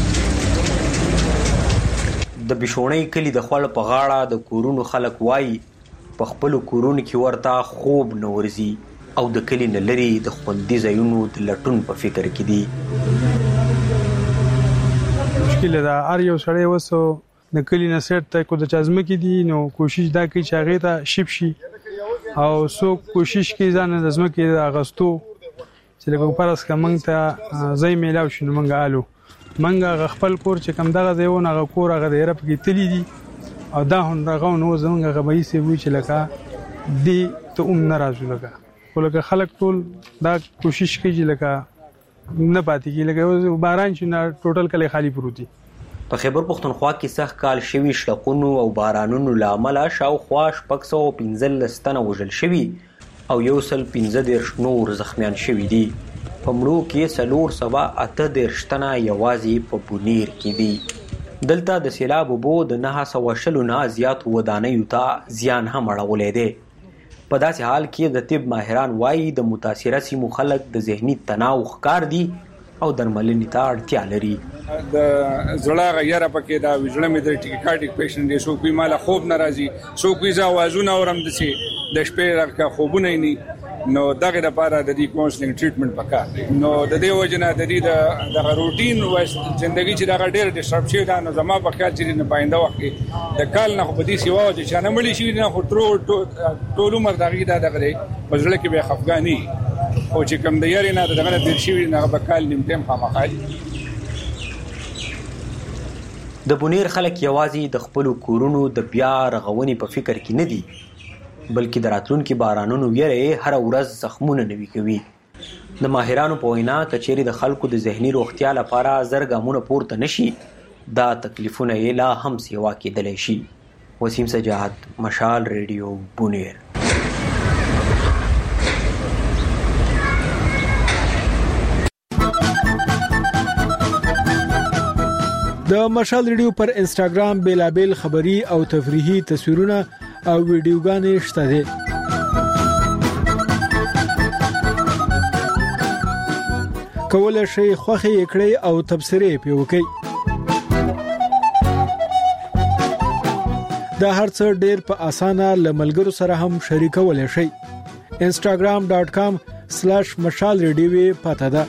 د بشونۍ کلی د خوړ په غاړه د کورونو خلک وایي په خپلو کورونو کې ورته خوب نه ورځي او د کلی نه لري د خوندي ځایونو د لټون په فکر کې دي. مشکل ده هر یو سړی وسو د کلی نه سیټ ته کو د چازمه کې دي نو کوشش دا کوي چې هغه ته شپ شي او سو کوشش کوي ځان د ځمکې د اغستو چې لکه پرس کمنګ ته ځای میلاو شي نو منګه آلو منګه خپل کور چې کم دغه ځایونه غ کور هغه د یره پکې تلی دي او دا هم دغه نو زمونږ غبي سي وی چې لکه دی ته هم ناراضه لګه ولکه خلک ټول دا کوشش کوي لکه نه پاتې کی لکه باران چې نه ټوټل کله خالی پروتي. په خیبر پختونخوا کې سخت کال شوي شلقونو او بارانونو لامل شاوخوا شپږ سوه پنځلس تنه وژل شوي او یو سل پنځه دېرش نور زخمیان شوي دي. په مړو کې څلور سوه اته دېرش تنه یوازې په بنیر کې دي. دلته د سیلاب اوبو د نهه سوه شلو نه زیات ودانیو ته زیان هم اړولی دی. په داسې حال کې د طب ماهران وایي د متاثره سیمو خلک د ذهني تناو ښکار دي او درملنې ته اړتیا لري. د زړه غیره پکې دا وژړه مې د ټیکاټیک پیشنټ دی، څوک وی مال خوب ناراضي، څوک وی ځوازونه اورم د سي د شپې راکا خوبونه نه، نو دغه لپاره د دې کونسلینګ ټریټمنټ پکار دی. نو د دې وجنه د دې د روټین وست ژوندۍ چې دا ډېر ډیسټرب شي دا نو زما په خیال چې نه پاینده وخت کې د کال نه په دې سیوا چې چانه مړی شي نه خطر ټول عمر دغه دا دغه پزړه کې به خفګانی او چې کوم د یاري نه دغه د شي نه په کال نیم ټیم خامخالي. د بونیر خلک یوازې د خپل کورونو د بیا رغونې په فکر کې نه دي، بلکې د راتلونکي بارانونو ویره هر ورځ زخمونه نوي کوي. د ماهرانو په وینا کچېرې د خلکو د ذهني روغتیا لپاره زر ګامونه پورته نشي، دا تکلیفونه یې لا هم سیوا کېدلی شي. وسیم سجاد، مشال ریډیو، بونیر. د مشال ریډیو پر انسټاګرام بیلابل خبری او تفریحي تصویرونه او ویډیوګانې شته دي. کولای شئ خوښي کړئ او تبصرې پې وکړئ. دا هر څه ډېر په اسانه له ملګرو سره هم شریکولای شئ. instagram dot com slash مشال ریډیو پته ده.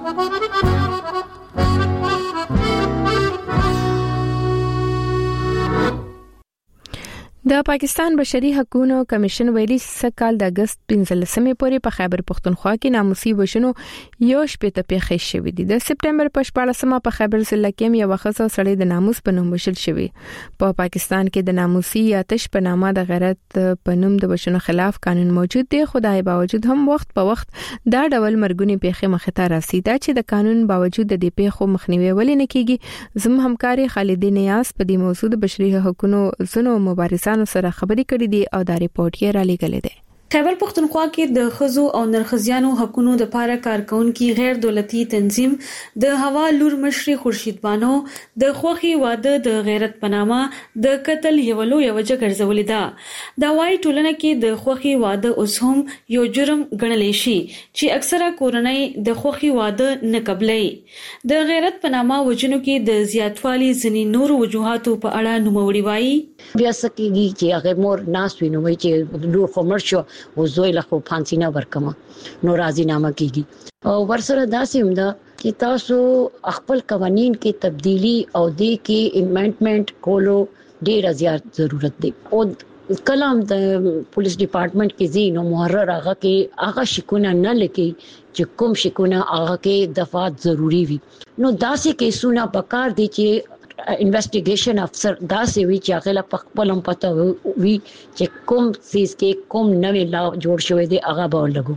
د پاکستان بشري حقوقو کمیشن ویلي سکهال د اگست پنځلسمې پورې په خیبر پختونخوا کې ناموسي وژنو یو شپږ پیښې شوې دي. د سپټمبر په شپاړسمه په خیبر ضلع کې یو وخت سړی د ناموس په نوم وشل شوی. په پاکستان کې د ناموسي آتش په نامه د غیرت په نوم د وژنو خلاف قانون موجود دی، خدای باوجود هم وخت په وخت دا ډول مرګونی پیښې مخ ته راځي. دا چې د قانون باوجود د دې پیښو مخنیوي ولې نه کیږي، زم همکاري خالد نیاز په دې موضوع د بشري حقوقو زنو مبارزانو سره خبرې کړې دي او دا ریپورت یې را لېږلی دی. خیبر پختونخوا کې د خزو او نرخزیانو حقونو د پاره کارکونکو غیر دولتي تنظیم د هوا لور مشري خورشید بانو د خوخي واده د غیرت پنامه د قتل یولو یو جګر زولې ده. دا وايي ټولنه کې د خوخي واده اوس هم یو جرم ګڼل شي چې اکثره کورنۍ د خوخي واده نه قبلې. د غیرت پنامه وجنو کې د زیاتوالي ځنی نور وجوهاتو په اړه نوموړي وايي بیا سکیږي چې هغه مور ناس ویني وي چې لور خمر شو او زوی له خو پانسی نه ورکمه نو راضی نامه کیږي او ورسره داسې هم ده چې تاسو خپل قوانين کې تبدیلی او د کې امندمنت کولو ډیر زیات ضرورت دی. او کلام د پولیس ډپارټمنټ کې زینو محرر هغه کې هغه شکونه نه لکې چې کوم شکونه هغه کې دفعات ضروری وي. نو داسې کیسونه پکار دي چې انویسټیګیشن افسر دا سی وی چې هغه په خپل هم پته وی چې کوم سیس کې کوم نوې لا جوړ شوی دی هغه به لګو.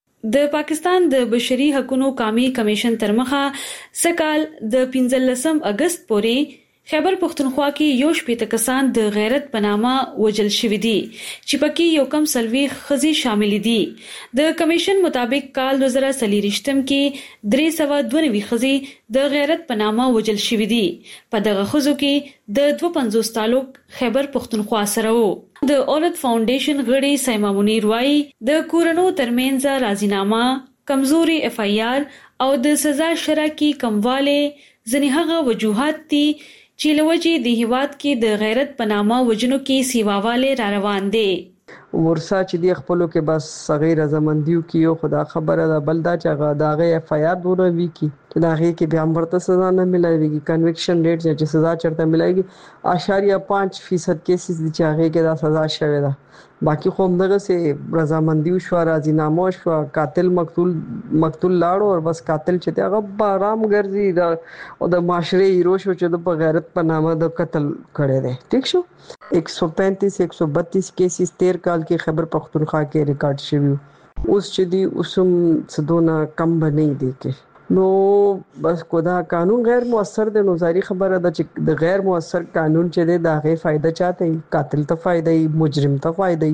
د پاکستان د بشري حقوقو قومي کمیشن ترمخه سکهال د پنځلسم اگست پورې خیبر پختونخوا کې یو شپږ کسان د غیرت پنامه وجل شوی دي چې پکې یو کم سلوي خزي شامل دي. د کمیشن مطابق کال دو هزار سلیریشتم کې درې سوه دوه نوي خزي د غیرت پنامه وجل شوی دي. په دغه خزو کې د دوه پنځوس تعلق خیبر پختونخوا سره وو. د اولد فاونډیشن غړي سیما منیر وايي د کورونو ترمنځ راضینامه کمزوري اف ای آر او د سزا شرع کې کمواله ځنی هغه وجوهات دي چې لوجې د هیواد کې د غیرت پنامه وجنو کې سیواواله را روان دي. ورسا چې دی خپلو کې بس صغیر زمندیو کیو خدا خبره ده بلدا چې هغه داغه اف ای آر دوروي کی چې داغه کې به امرته سزا نه ملایږي. کنویکشن ریټ چې سزا چرته ملایږي اشاریه پانچ فیصد کیسز دي چې هغه کې دا سزا شوه ده. باقی خو دغه سه رضامندی شو راضینامه شو قاتل مقتول مقتول لاړو او بس قاتل چې هغه آرام ګرځي دا او د معاشره هیرو شو چې د غیرت په نامه د قتل کړي دي. ٹھیک شو ایک سو پینتیس ایک سو بتیس کیسز تیر کال کې خیبر پختونخوا کې ریکارډ شوی اوس چې دی اوسم صدونه کم بنئ دي کې نو بس کو دا قانون غیر موثر دی. نو ظاهري خبره ده چې د غیر موثر قانون چې دی دا غي فائدہ چاته قاتل ته فائدہ مجرم ته فائدہ.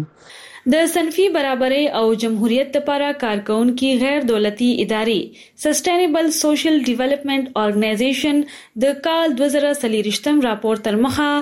د صنفي برابرۍ او جمهوریت لپاره کارکونکو غیر دولتي ادارې سسټینبل سوشل ډیولپمنٹ ارګنایزیشن د کال دو هزار سلیریشتم راپور تر مخه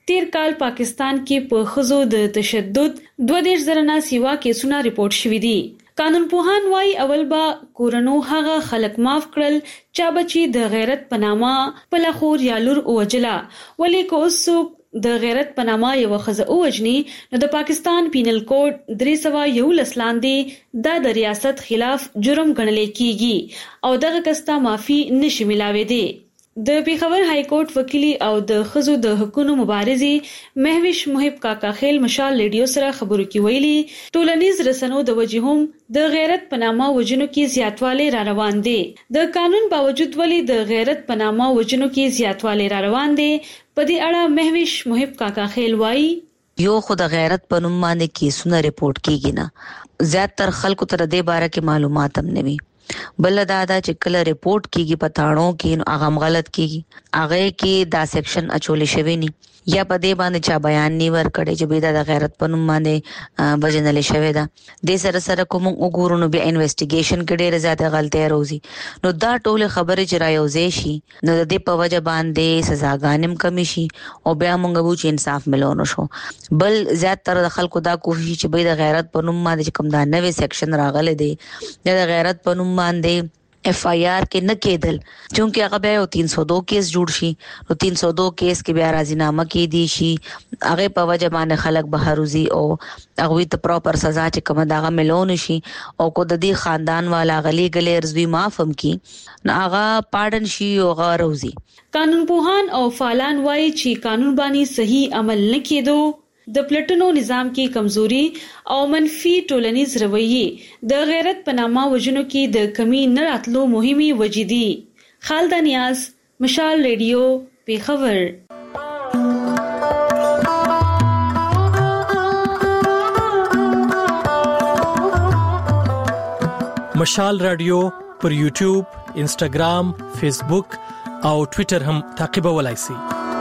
تیر کال پاکستان کې په ښځو د تشدد دوه دېرش زره نه سیوا کیسونه ریپورت شوي دي. قانون پوهان وايي اول به کورنو هغه خلک معاف کړل چا بچي د غیرت په نامه په لخور یا لور وجلا، ولې که اوس څوک د غیرت په نامه یو ښځه ووجني نو د پاکستان پینل کوډ درې سوه یولس لاندې دا د ریاست خلاف جرم ګڼل کیږي او دغه کس ته معافي نشي ملاوېدی. د پیښور های کورټ وکیلی او د ښځو د حقوقو مبارزي مهوش محب کاکا خیل مشال ریډیو سره خبرو کې ویلي ټولنیز رسنو د وجې هم د غیرت په نامه وجنو کې زیاتوالی را روان دي. د قانون باوجود ولی د غیرت په نامه وجنو کې زیاتوالی را روان دي. په دې اړه مهوش محب کاکا خیل وایي یو خو د غیرت په نوم باندې کیسونه ریپورت کیږي نه، زیاتره خلکو ته د دې باره کې معلومات هم نه وي. بل دا دا چې کله ریپورت کیږي پتاړو کې نو هغه غلط کیږي، هغه کې دا سیکشن اچولې شوی ني یا په دې باندې چا بیان نی ور کړي چې به دا غیرت په نوم باندې وجنل شوی دا. د سره سره کوم وګورو نو به انویسټیګیشن کې ډېر زیاته غلطۍ راوځي، نو دا ټول خبره چې رايوځي شي نو د دې په وجه باندې سزاګانم کمی شي او بیا موږ وو چې انصاف ملونه شو. بل زیاتره د خلکو دا کوشش چې به د غیرت په نوم باندې کوم دا نوې سیکشن راغله دی د غیرت په نوم باندې اف آئی آر کې نه کېدل چونکه هغه بیا تین سو دو کیس جوړ شي نو تین سو دو کیس کې بیا راضینامه کې دي شي هغه په وجه باندې خلک بهروزي او هغه ته پراپر سزا چې کوم داغه ملون شي او کو د دې خاندان والا غلي غلي ارزوي معافم کی نو هغه پاډن شي او هغه روزي. قانون پوهان او فعالان وایي چې قانون باندې صحیح عمل نه کېدو د پلټنو نظام کې کمزوري او منفي ټولنیز رویه د غیرت په نامه وجنو کې د کمی نه راتلو مهمي وجې دي. خالده نیاز، مشال ریډیو، پیښور. مشال رادیو پر یوټیوب، انسټاګرام، فیسبوک او ټوئیټر هم تعقیبولای شئ.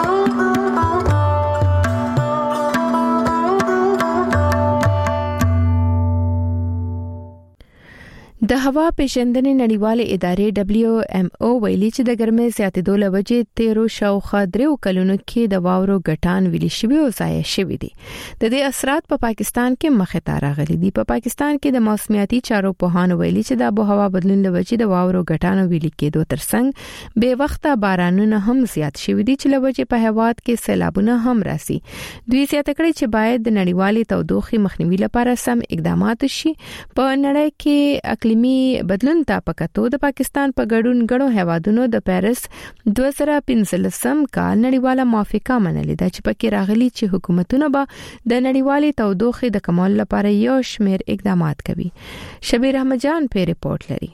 د هوا پیژندنې نړیوالې ادارې دبليو ام او ویلي چې د ګرمۍ زیاتېدو له وجې تیرو شاوخوا دریو کلونو کې د واورو ګټان ویلي شوي او ضایع شوي دي. د دې اثرات په پاکستان کې مخې ته راغلي دي. په پاکستان کې د موسمیاتي چارو پوهانو ویلي چې د آبهوا بدلون له وجې د واورو ګټانو ویلي کېدو ترڅنګ بې وخته بارانونه هم زیات شوي دي چې له وجې په هیواد کې سیلابونه هم راسي. دوی زیاته کړي چې باید د نړیوالې تودوخې مخنیوي لپاره سم اقدامات شي. په نړۍ کې اقلیمي بدلون ته پکاتو د پاکستان په ګډون غړو هیوادونو د پیرس دوه زره پنځلسم کال نړیواله موافقه منلې ده چې پکې راغلي چې حکومتونه به د نړیوالې تودوخې د کمول لپاره یو شمېر اقدامات کوي. شبیر احمد جان په ریپورت لري.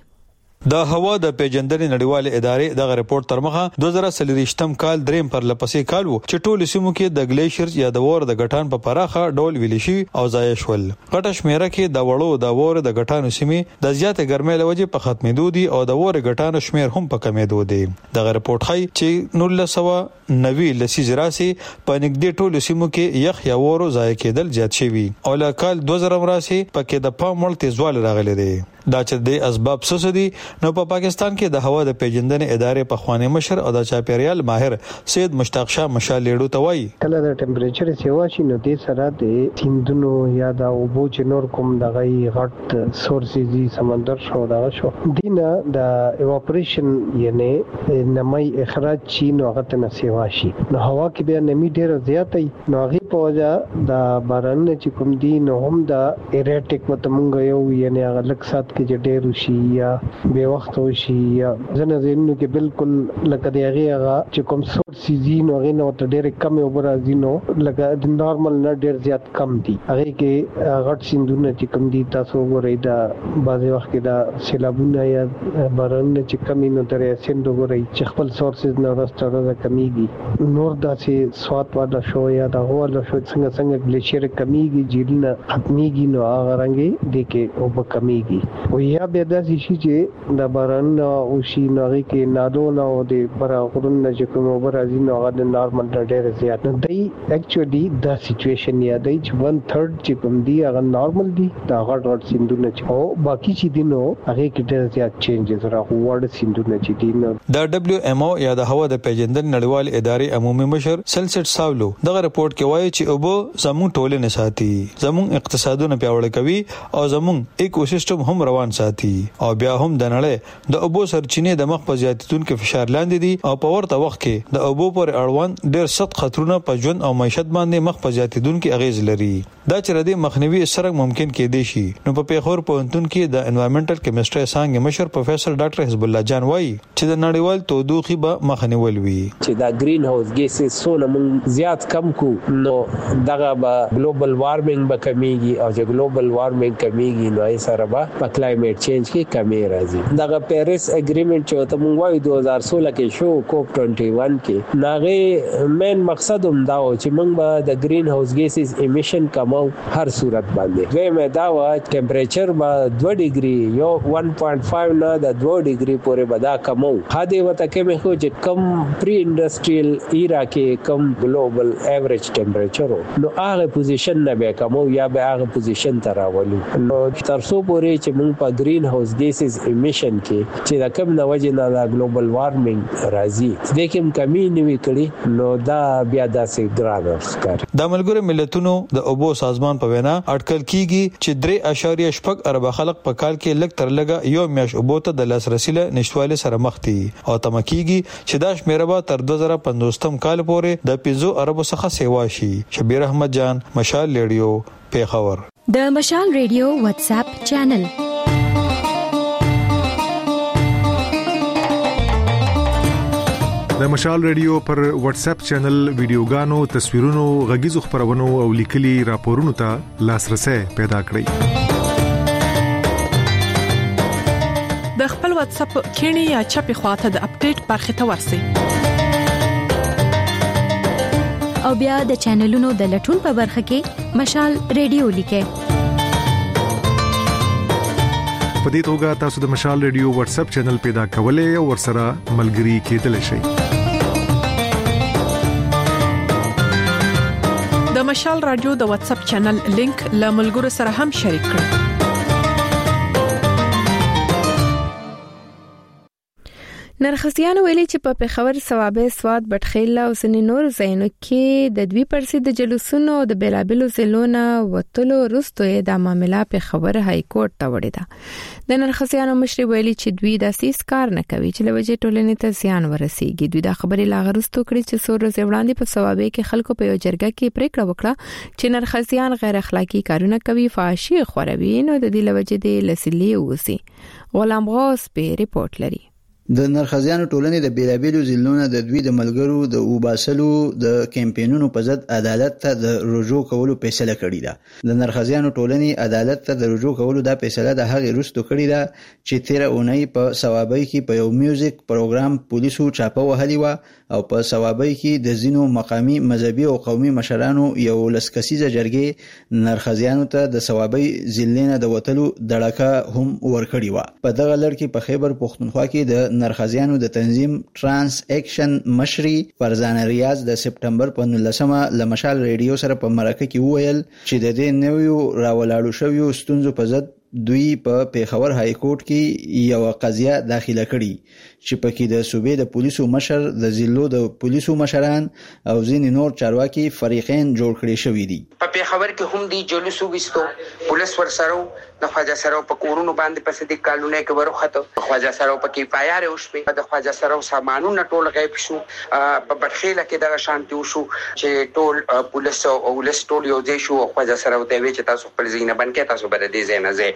د هوا د پیژندنې نړیوالې ادارې دغه ریپورت تر مخه دوه زره څلوېښتم کال دریم پر لپسې کال وو چې ټول سیمو کې د ګلیشیر یا د وور د غټان په پراخه ډول ویل شي او ضایع شول. غټه شمیره کې د وړو د وور د غټانو سیمې د زیاتې ګرمۍ له وجې په ختمېدو دي او د وور غټانو شمیر هم په کمېدو دي. دغه ریپورت ښيي چې نولس سوه نوي لسیزې راسي په نږدې ټولو سیمو کې یخ یا وورو ضایع کېدل زیات شوي او له کال دوه زره راسي پکې د پام وړ تیزوالی راغلی دی. دا چې د اسباب څه دي نو په پاکستان کې د هوا د پیژندنې ادارې په خوانی مشر او د چاپیریال ماهر سید مشتاق شاه مشال لیډو توای کله د ټمپریچر سیوا شي نو د سره د سیندونو یا د اوبو چې نور کوم دغه غټ سورسز دي سمندر شو دا شو دینه د ایواپریشن یعنی نمای اخراج شي نو هغه ته سیوا شي نو هوا کې بیا نمی ډیره زیاتې نو هغه په وجه د باران چې کوم دي نو هم د ایریټیک متمنګ یو یعنی هغه لک سات کې جډیر شي یا به وخت وشي یا ځنه زینو کې بالکل لکه دی هغه چې کوم سورسز دي نو هغه نو ته ډېر کم او برازي نو لکه د نارمل نه ډېر زیات کم دي هغه کې غټ سیندونه چې کم دي تاسو وګورئ دا بعضي وخت کې دا سیلابونه یا باران چې کم نو ترې سیند وګورئ چې خپل سورسز نه راستره کمیږي نور داسې سوات والا شو یا دا هواله شو څنګه څنګه ګلیشیر کمیږي جیرونه ختميږي نو هغه رنګي دي کې او به کمیږي او یا بیا داسې شي چې د باران او شي نغې کې نادونه او د برغرون نه چې کوم اوبه راځي نو هغه د نارمل نه ډېر زیات نه دی. اکچولی دا سچويشن یا دی چې ون تھرد چې کوم دی هغه نارمل دی دا غټ غټ سیندونه چې او باقي چې دی نو هغه کې ډېر زیات چینجز راغلي وړ سیندونه چې دی نو. د دبليو ام او یا د هوا د پیژندنې نړیوال ادارې عمومي مشر سلسټ ساولو دغه رپورت کې وایي چې اوبه زموږ ټولنې ساتي، زموږ اقتصادونه پیاوړي کوي او زموږ ایکوسیستم هم روان ساتي او بیا هم د نړۍ د اوبو سرچینې د مخ په زیاتیدونکو فشار لاندې دي او په ورته وخت کې د اوبو پر اړوند ډېر سخت خطرونه په ژوند او معیشت باندې مخ په زیاتیدونکو اغیز لري. دا چې ردی مخنیوي سره ممکن کېدی شي. نو په پیښور پوهنتون کې د انوایرنمنټل کیمستري څانګې مشر پروفیسور ډاکټر حزب الله جان وایي چې د نړیوال تودوخي به مخنیول وي چې دا گرین هاوس ګیسز سونه مونږ زیات کم کو نو دغه به ګلوبل وارمنګ به کمیږي او چې ګلوبل وارمنګ کمیږي نو یې سره به په کلایمټ چینج کې کمی راځي. دغه پیریس اګریمنت چې ته مونږ وایو دوه هزار سولہ کې شو کوپ اکیس کې ناغه مین مقصد هم دا و چې مونږ به د گرین هاوس ګیسز امیشن کمو هر صورت باندې دوی مې دا و ټمپریچر به دوه ډیګري یو ون پوینټ فایو نه د دوه ډیګري پورې به دا کمو. هدا وته کې مې خو چې کم پری انډستریل ایرا کې کم ګلوبل ایوریج ټمپریچر نو هغه پوزیشن نه به کمو یا به هغه پوزیشن ته راولو. نو تر څو پورې چې مونږ په گرین هاوس ګیسز امیشن کې چې دا کم نه وجه نه د ګلوبل وارمنګ راځي د کوم کمی نیوي کړي نو دا بیا داسې ګران ښکار. د ملګرو ملتونو د اوبو سازمان په وینا اټکل کیږي چې درې اشاریه شپږ ارب خلک په کال کې لږ تر لږه یو میاش اوبو ته د لاسرسي له نشټوالي سره مخ دي او تمکیږي چې دا شمیره به تر دوه زره پنځوستم کال پورې د پیزو اربو څخه سیوا شي. شبیر احمد جان، مشال ریډیو، پیښور. د مشال ریډیو واتس اپ چینل د مشال ریډیو پر واتس اپ چینل ویډیوګانو، تصویرونو، غږیزو خبرونو او لیکلي راپورونو ته لاسرسي پیدا کړئ. د خپل واتس اپ کینی یا چپی خواته د اپډیټ برخه ته ورسئ او بیا د چینلونو د لټون په برخه کې مشال ریډیو لیکئ. په دې توګه تاسو د مشال ریډیو واتس اپ چینل پیدا کولای او ورسره ملګري کېدلی شئ. د مشال رادیو د واتس اپ چینل لینک له ملګرو سره هم شریک کړئ. نرخسیان ویلي چې په پیښور، صوابه، سواد، بټخیل او ځینې نور ځایونو کې د دوی پرسي د جلوسونو د بیلابلو ځلونو وټلو وروسته د معاملې پیښور های کورټ ته وړي ده. د نرخسیانو مشر ویلي چې دوی د سیس کار نه کوي چې لوجه ټولنې ته زیان ورسیږي. دوی د خبرې لاغرستو کړي چې څو ورځې وړاندې په صوابه کې خلکو په یو جرګه کې پریکړه وکړه چې نرخسیان غیر اخلاقی کارونه کوي، فحاشي خوروي، نو د دې لوجه د لسلی وسی. غلام غوث په ریپورت لري. د نرخزیانو ټولنې د بیلابیلو ځلونو د دوی د ملګرو د وباسلو د کمپاینونو په ضد عدالت ته د رجوع کولو فیصله کړې ده. د نرخزیانو ټولنې عدالت ته د رجوع کولو د فیصله د هغې وروسته کړې ده چې تیر اونۍ په صوابۍ کې په یو میوزیک پروګرام پولیسو چاپه وهلي و او په صوابۍ کې د ځینو مقامی مذهبي او قومي مشرانو یو لسکسیزه جرګې نرخزیانو ته د صوابۍ ځلینه د وټلو دړکه هم ورکړې و. په دغه لړ کې په خیبر پښتونخوا کې د نرخزیانو د تنظیم ترانس اکشن مشري فرزانه ریاض د سپټمبر په نولسمه ل مشال ریډیو سره په مرکه کې وویل چې د دې نویو راولاړو شویو ستونزو په ضد دوی په پیښور های کورټ کې یو قضیه داخله کړي چې پکې د صوبې د پولیسو مشر، د ضلعو د پولیسو مشران او ځینې نور چارواکي فریقین جوړ کړي شوی دي. په پیښور کې هم دی جلوس وستو پولیس ورسره د خواجه سره په کورونو باندې په صدیق کالونه کې ورخته خواجه سره په کې پایاره وشپې د خواجه سره سامانونه ټول غیب شو. په بټخیله کې د شانتي وشو چې ټول پولیس او ولس ټول یو ځای شو. خواجه سره ته وی چې تاسو خپل زینه بنکې تاسو بر دې زینه زه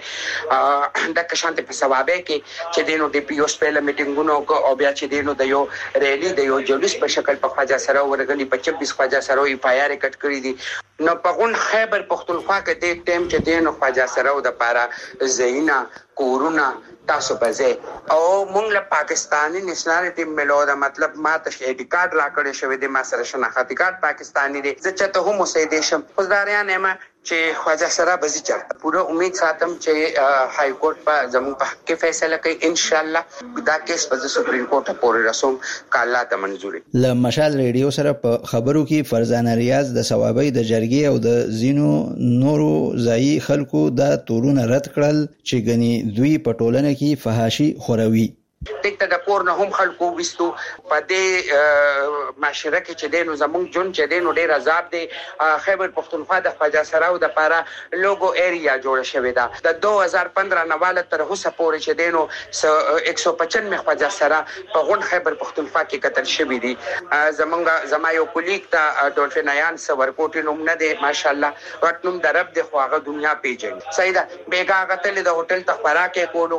د کشانت په ثوابه کې چې دینو د پیو سپیل میټینګونو او بیا چې دینو د یو ریلی د یو جلوس په شکل په خواجه سره ورغلي په چوبیس خواجه سره یې پایاره کټ کړی دي. نو په غون خیبر پښتونخوا کې د ټیم چې دینو خواجه سره د پاره زینا کورونا تاسو بځه او مونږ له پاکستاني نېشنل ټیم ملو دا مطلب ما ته شهادت کارت را کړی شوی دی، ما سره شناختی کارت پاکستاني دی. زه چې ته هم اوسې دیشم خدایان ما چې خواجه سره بزی چرته پوره امید ساتم چې های کورټ په زموږ په حق کې فیصله کوي ان شاء الله دا کیس په سپریم کورټ پورې رسوم کاله ته منزوري. ل مشال ریډیو سره په خبرو کې فرزانه ریاض د ثوابي د جرګې او د زینو نورو ځای خلکو د تورونه رد کړل چې غني دوی په ټولنه کې فحاشي خوروي. ټیکټه د کور نه هم خلکو وستو په دې معاشره کې چې دینو زمونږ جون چې دینو ډېر عذاب دی. خیبر پختونخوا د خواجه سراو د پاره لوګو ایریا جوړ شوې ده د دو هزار پندرہ نواله تر اوسه پورې چې دینو ایک سو پچانوے خواجه سرا په غون خیبر پختونخوا کې قتل شوی دي. زمونږ زمایو کولیک ته ډولفین ایان سورکوټ نوم نه دی ماشاءالله وټنوم درب د خواغه دنیا پیژن سیدا بیګا قتل د هوټل ته خوراکې کولو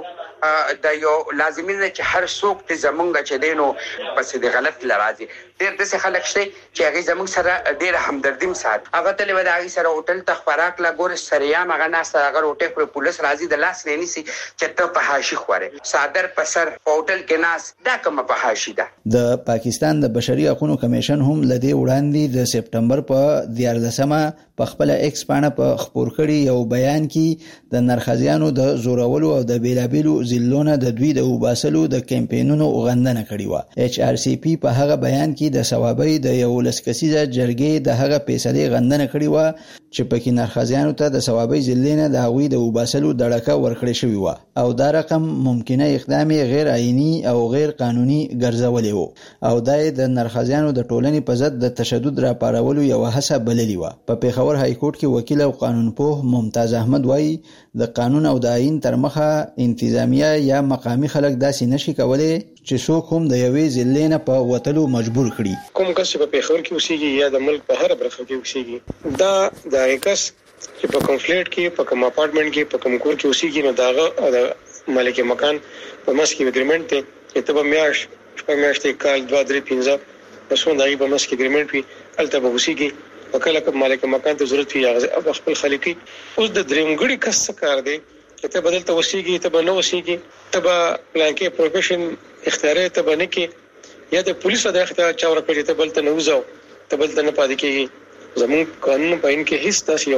د یو لازمي نه چې هر څوک ته زمونږ چې دینو پسې د غلط لراځي. ډېر د څه خلک شته چې هغه زمونږ سره ډېر همدردی سات هغه تل ودا هغه سره هوټل ته خوراک لا ګور سریا مغه ناس هغه روټه پر پولیس راځي د لاس نه نیسي چې ته په حاشي خوره صادر پسر هوټل کې ناس دا کوم په حاشي ده. د پاکستان د بشري حقوقو کمیشن هم لدی وړاندې د سپټمبر په دیارلسمه په خپل ایکس باندې په خبر کړي یو بیان کې د نرخزیانو د زورولو او د بیلابیلو ذلونه د دوی د وباسلو د کمپاینونو غندنه کړې و. ایچ آر سی پی په هغه بیان کې د ثوابي د یو لسکسیزه جرګې د هغه فیصله غندنه کړې و چې پکې نرخزیانو ته د ثوابي ذلینه د هغوی د وباسلو دړکه ورکړې شوی و او دا رقم ممکنه اقدام غیر عیني او غیر قانوني ګرځولې و او دا د نرخزیانو د ټولنې په ضد د تشدد راپارولو یو هڅه بللی و. په پیښور های کورټ کې وکیل او قانونپوه ممتاز احمد وایي د قانون او د آئین تر مخه انتظامیه یا مقامی خلک داسې نشي کولای چې څوک هم د یوې ضلع نه په وتلو مجبور کړي. کوم کس په پیښور کې اوسېږي یا د ملک په هر برخه کې اوسېږي دا د کس چې په کنفلیکټ کې په کوم اپارټمنټ کې په کوم کور کې اوسېږي نو داغه د مالک مکان په مس کې اګریمنت ته چې ته به میاش په میاشتې کال دوه درې پنځه پسونه دغه په مس کې اګریمنت وي الته به اوسېږي وکاله کوم مالک مکان ته ضرورت وي خپل خلکي اوس د درېمګړي کس څه کار دی ته بدل ته وسیږي ته به نو وسیږي ته به پلان کې پروفیشن اختیاري ته به نه کې یا د پولیسو د اختیار چا ورکړي ته بل ته نه وځو ته بل ته نه پاتې کېږي. زموږ قانون په ان کې هیڅ تاسو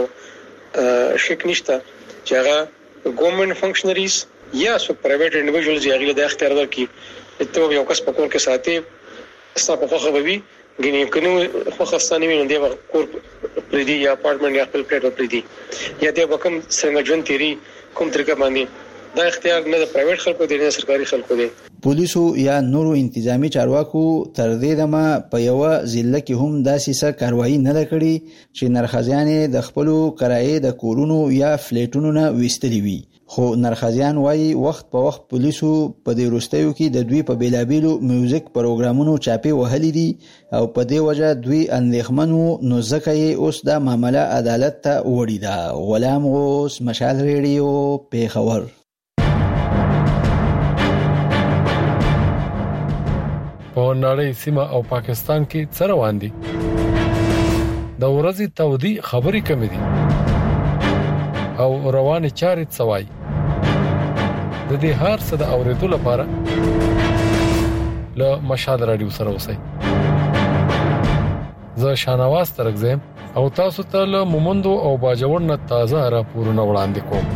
یو شک نشته چې هغه ګورنمنت فنکشنریز یا سو پرایویټ انډیویډوالز یې د اختیار ورکړي ته یو کس په کور کې ساتي ستاسو په خو به ګینه کنو خو خاصه نه ویني دی کور پردي یا اپارټمنټ یا خپل پلیټ پردي یا د وکم څنګه جون تیری کوم طریقه باندې دا اختیار نه د پرایویټ خلکو دی نه سرکاري خلکو دی. پولیسو یا نورو انتظامی چارواکو تر دې دمه په یو ضلع کې هم داسې څه کاروایی نه کړې چې نرخزیانې د خپل کرایې د کورونو یا فلیټونو نه وستلی وي. خو نرخزیان وایي وخت په وخت پولیسو په دې وروستیو کې د دوی په بیلابیلو میوزیک پروګرامونو چاپې وهلي دي او په دې وجه دوی اندېښمن وو نو ځکه یې اوس دا معامله عدالت ته وړي ده. غلام غوث مشال ریډیو پیښور. په نړۍ سیمه او پاکستان کې څه روان دي؟ د ورځې تودي خبرې کمې دي او روانې چارې څوای. د دې هر څه د اوریدو لپاره له مشال رادیو سره اوسئ. زه شانواز ترغزم او تاسو ته له مومندو او باجوړ نه تازه راپورونه وړاندې کوم.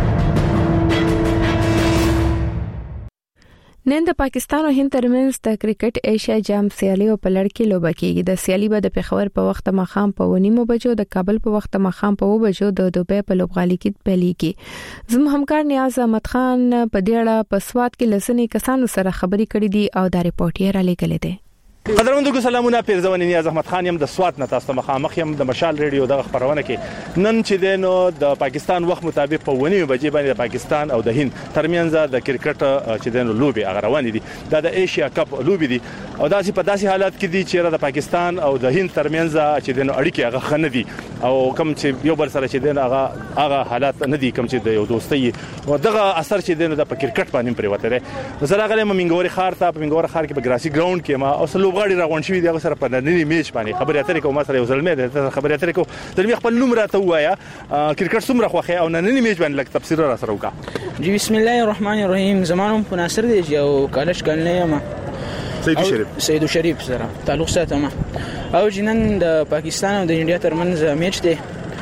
نن د پاکستان او هند ترمنځ د کرکټ ایشیا جام سیالي په لړ کې لوبه کیږي. د سیالي به د پیښور په وخت ماخام په ونیمو بجو د کابل په وخت ماخام په و بجو د دوبۍ په لوبغالي کې پیلېږي. زموږ همکار نیاز احمد خان په دې اړه په سواد کې لسنې کسانو سره خبرې کړې دي او دا ریپورت یې را لېږلی دی. قدرمنو سلامونه پیرزون نیاز احمد خان يم د سوات نه تاسو مخامخ يم د مشال ریډیو د خبرونه کې نن چې دینو د پاکستان وخت مطابق په ونی بجې باندې د پاکستان او د هند ترمنځ د کرکټ چې دینو لوبي اغروان دي د ایشیا کپ لوبي دي او داسې په داسې حالات کې دي چې د پاکستان او د هند ترمنځ چې دینو اړیکې هغه خنه دي او کوم چې یو بل سره چې دینو هغه هغه حالات نه دي کوم چې د یو دوستي او دغه اثر چې دینو د کرکټ باندې پریوته ده. زه راغلم منګوري خار ته په منګوري خار کې په ګراسي ګراوند کې ما او غاړي راغون شوی دی سره په نننی میچ باندې خبرې اترې کوم سره یو زلمه ده خبرې اترې کوم د خپل نوم راته وایا کرکټ څومره خوخه او نننی میچ باندې لک تفسیر را سره وکا. جی بسم الله الرحمن الرحیم. زمانم په ناصر دی او کالج کلنه ما سید شریف سید شریف سره تعلق ساتم او جنن د پاکستان او د انډیا ترمنځ میچ دی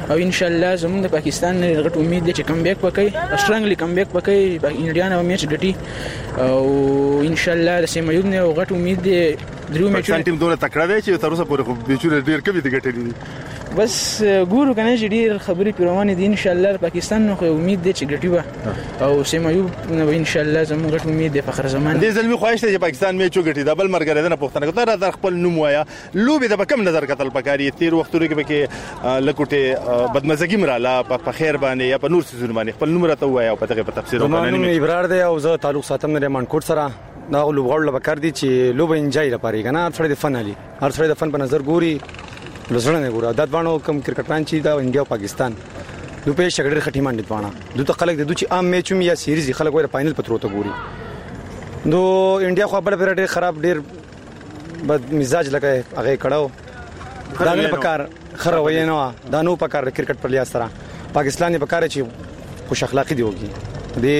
او ان شاء الله زموږ د پاکستان نه غټ امید دی چې کم بیک وکړي سترنګلی کم بیک وکړي انډیا نه میچ ګټي او ان شاء الله د سیمه یو نه غټ امید دی درو میچ ټیم دونه تکړه دی چې تر اوسه پورې خو بیچونه ډیر کمی دي ګټلي بس ګورو کنه چې ډیر خبرې پیروان دي ان شاء الله پاکستان نو امید دی چې ګټي به او سیمه یو نو ان شاء الله زموږ غټ امید دی فخر زمان دې ځلمي خواهش ته چې پاکستان میچ وګټي د بل مرګ نه پوښتنه کوي تر خپل نوم وایا لوبي د کم نظر قتل پکاري تیر وختونو کې به لکوټه بدمزګي مراله په خیر باندې یا په نور څه باندې خپل نوم راته وایا او په دغه په تفسیر وکړنه نو ابرار دی او زه تعلق ساتم نه مانکوټ سره دا لوبغړ لپاره دي چې لوب انجوای لپاره کنه هر څړې د فن علي هر څړې د فن په نظر ګوري لزړه نه ګورا د دوانو کم کرکټان چې دا انډیا او پاکستان دوی په شګړې خټي باندې دوانه دوی ته خلک د دوی چې عام میچ یا سیریز خلک وایي فائنل پترو ته ګوري نو انډیا خو بل ډېر خراب ډېر بد مزاج لکه هغه کړهو دا نه پکار خروي نه دا نو پکار کرکټ پر لیا سره پاکستان په کار چې خوش اخلاقی دی وږي د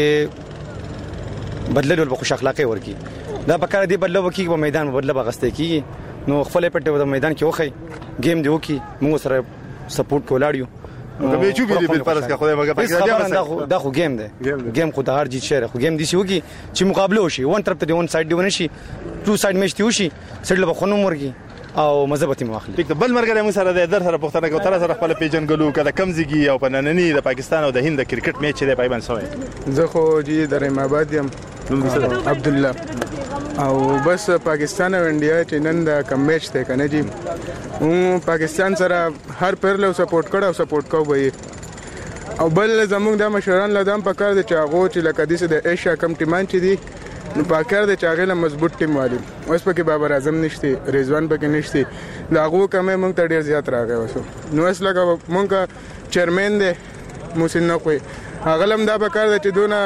بدلول په خوش اخلاقی ورکی دا پکار دی بدلو وکي په میدان بدله بغسته کی نو خپل پټه په میدان کې وخی گیم دی وکي موږ سره سپورټ کولاړیو نو به چوبې دی بل پرس کا خدای مګه پاکستان دا خو گیم دی گیم خو د هر جیت شهر خو گیم دی سی وکي چې مقابله وشي ون طرف ته دی ون سایډ دی ونشي ټو سایډ میچ دی وشي سړل به خونو مرګي او مزبتي مواخلي ټیک بل مرګره مو سره د در سره پښتنه کو تر سره خپل پیجنګلو کده کمزګي او پنننی د پاکستان او د هند کرکټ میچ دی پایبند سوې زه خو جی درې ماباد یم عبد الله او بس پاکستان او انډیا چې نن د کم میچ ته کنه جی پاکستان سره هر پر له سپورټ کړه او سپورټ کو وي او بل زموږ د مشران لدام پکار دي چې هغه چې لکه د ایشیا کم ټیمان چې دي نو پکار دي چې هغه له مضبوط ټیم والی اوس پکې بابر اعظم نشته رضوان پکې نشته دا هغه کمه مونږ ته ډیر زیات راغی وسو نو اس لکه مونږ چیرمن دی موسین نقوی هغه لم دا پکار دي چې دونه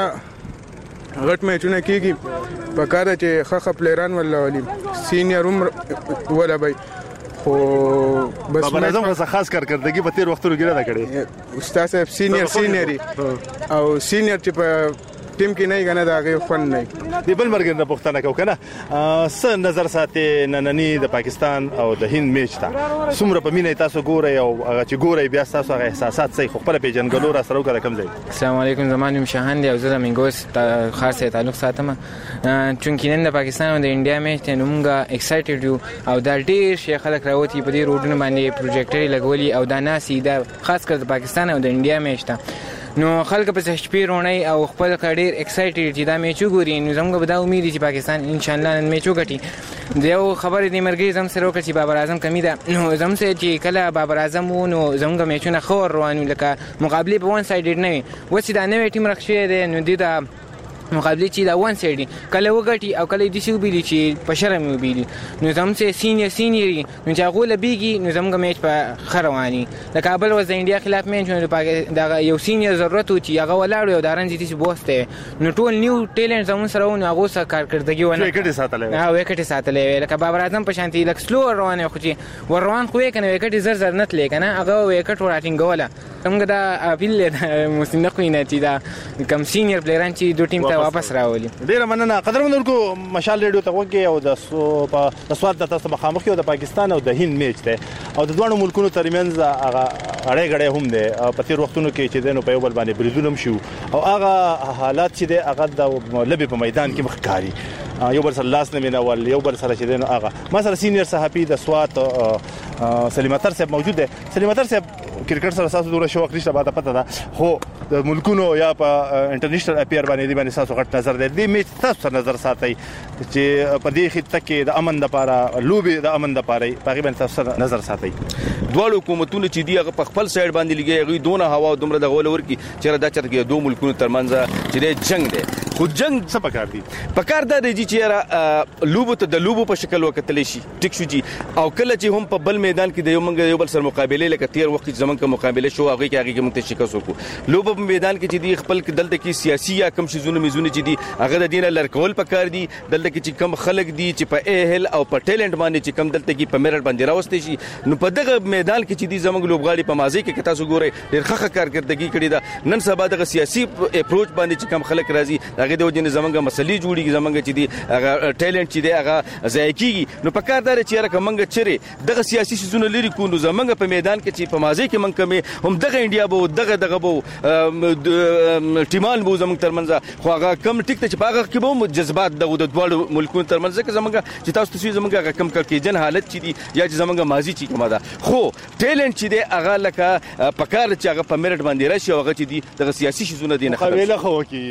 غټ میچونه کیږي پکار دي چې خخ پلیران ولا ولیم سینیئر عمر ولا بای خو بس بابا اعظم خاص خاص کارکردګي په تیر وختونو کې نه کړې استاد صاحب سینیئر سینیئر او سینیئر چې په ټیم کې نه غنه دا غي فن نه دی بل مرګ نه پښتنه کو کنه س نظر ساتي نننی د پاکستان او د هند میچ ته څومره په مینه تاسو ګورئ او هغه چې ګورئ بیا تاسو هغه احساسات صحیح خپل پیجنګلو را سره وکړه کم ځای السلام علیکم زمانم شاهان دی او زه د منګوس خاصه تعلق ساتم چونکې نن د پاکستان او د انډیا میچ ته موږ ایکسایټډ یو او د ډیر شي خلک راوتی په دې روډونو باندې پروجیکټر لګولي او دا ناسي دا خاص کر د پاکستان او د انډیا میچ ته نو خلک په شپې رونی او خپل کډیر ایکسایټډ چې دا میچ وګوري نو زموږ به دا امید چې پاکستان ان شاء الله نن میچ وګټي دیو خبرې د مرګي زم سره وکړي چې بابر اعظم کمی ده نو زم سره چې کله بابر اعظم نو زموږ میچونه خور روانو لکه مقابله په وان سایډ نه وي وڅ دا نوې ټیم راخښې ده نو د مقابله چې دا وان سایډ کله وګټي او کله د شو بیلی چې په شرم وبیلی نو زم سره سینیئر سینیئر نو چې هغه لبيږي نو زموږ میچ په خروانی د کابل وز انډیا خلاف میچ نو دا یو سینیئر ضرورت و چې هغه ولاړ او دارن چې بوسته نو ټول نیو ټیلنټ زمون سره نو هغه سره کارکړدګي ونه وکټي ساتلې ها وکټي ساتلې لکه بابر اعظم په شانتي لک سلو روانه خو چې ور روان خو یې کنه وکټي زر زر نت لیکنه هغه وکټ وراتینګوله څنګه دا اپیل مسلم نه کوینه چې دا کم سینیئر پلیران چې دوه ټیم ته واپس راولي ډیر مننه قدرمنونکو مشال ریډیو ته وګورئ او د په سواد د تاسو مخامخ یو د پاکستان او د هند میچ ته او د دوه ملکونو ترمنځ هغه اړې غړې هم ده په تیر وختونو کې چې دنو په یو بل باندې بریدونم شو او هغه حالات چې د هغه د لبي په میدان کې مخکاري یو بل سره لاس نه مینول یو بل سره چې دنو هغه مثلا سینیئر صحافي د سواد سلیماتر صاحب موجود ده سلیماتر صاحب کرکټ سره تاسو دوره شوق نشته باندې پته ده خو د ملکونو یا په انټرنیشنل اپیر باندې دی باندې تاسو غټ نظر دی میچ تاسو نظر ساتي چې په دې خطه کې د امن لپاره لوبي د امن لپاره تقریبا تاسو نظر ساتي دوه حکومتونه چې دی هغه په خپل سایډ باندې لګي هغه دونه هوا دومره د غول ورکی چې دا چرته کې دوه ملکونو ترمنځ چې جنگ دی خو جنگ څه پکار دي پکار دا دی چې لوبو ته د لوبو په شکل وکتل شي ټیک شو جی او کله چې هم په بل میدان کې د یو منګ یو بل سره مقابله لکه تیر وخت زمونږه مقابله شو هغه کې هغه کې موږ ته شکست وکړو لوبو په میدان کې چې دی خپل دلته کې سیاسي یا کم شي زونه میزونه چې دی هغه د دینه لړکول پکار دي دلته کې چې کم خلک دي چې په اهل او په ټیلنټ باندې چې کم دلته کې په میرټ باندې راوستي شي نو په دغه میدان کې چې دی زمونږ لوبغاړي په مازی کې تاسو ګورئ ډېر ښه کارکردګي کړې ده نن سبا دغه سیاسي اپروچ باندې چې کم خلک راځي هغه هغه د وجنه زمونږ مسلې جوړیږي زمونږ چې دی هغه ټیلنټ چې دی هغه ضایع کیږي نو په کار دار چې هغه منګه چره دغه سیاسي سيزونه لري کو نو زمونږ په میدان کې چې په مازی کې من کمې هم دغه انډیا بو دغه دغه بو ټیمان بو زمونږ ترمنځ خو هغه کم ټیک ته چې هغه کې بو جذبات دغه د دوه ملکونو ترمنځ کې زمونږ چې تاسو تاسو زمونږ کم کړکېجن حالت چې دی یا چې زمونږ مازی چې کومه ده خو ټیلنټ چې دی هغه لکه په کار چې هغه په میرټ باندې راشي هغه چې دی دغه سیاسي سيزونه دي نه خبره خو کی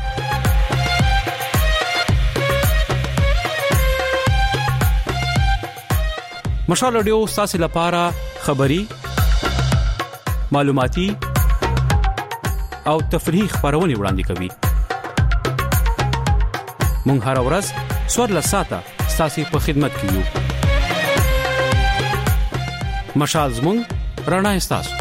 مشال رادیو ستاسو لپاره خبری معلوماتي او تفریحي خبرونه وړاندې کوي. مونږ هر ورځ څوارلس ساعته ستاسو په خدمت کې یو. مشال زموږ رڼا ستاسو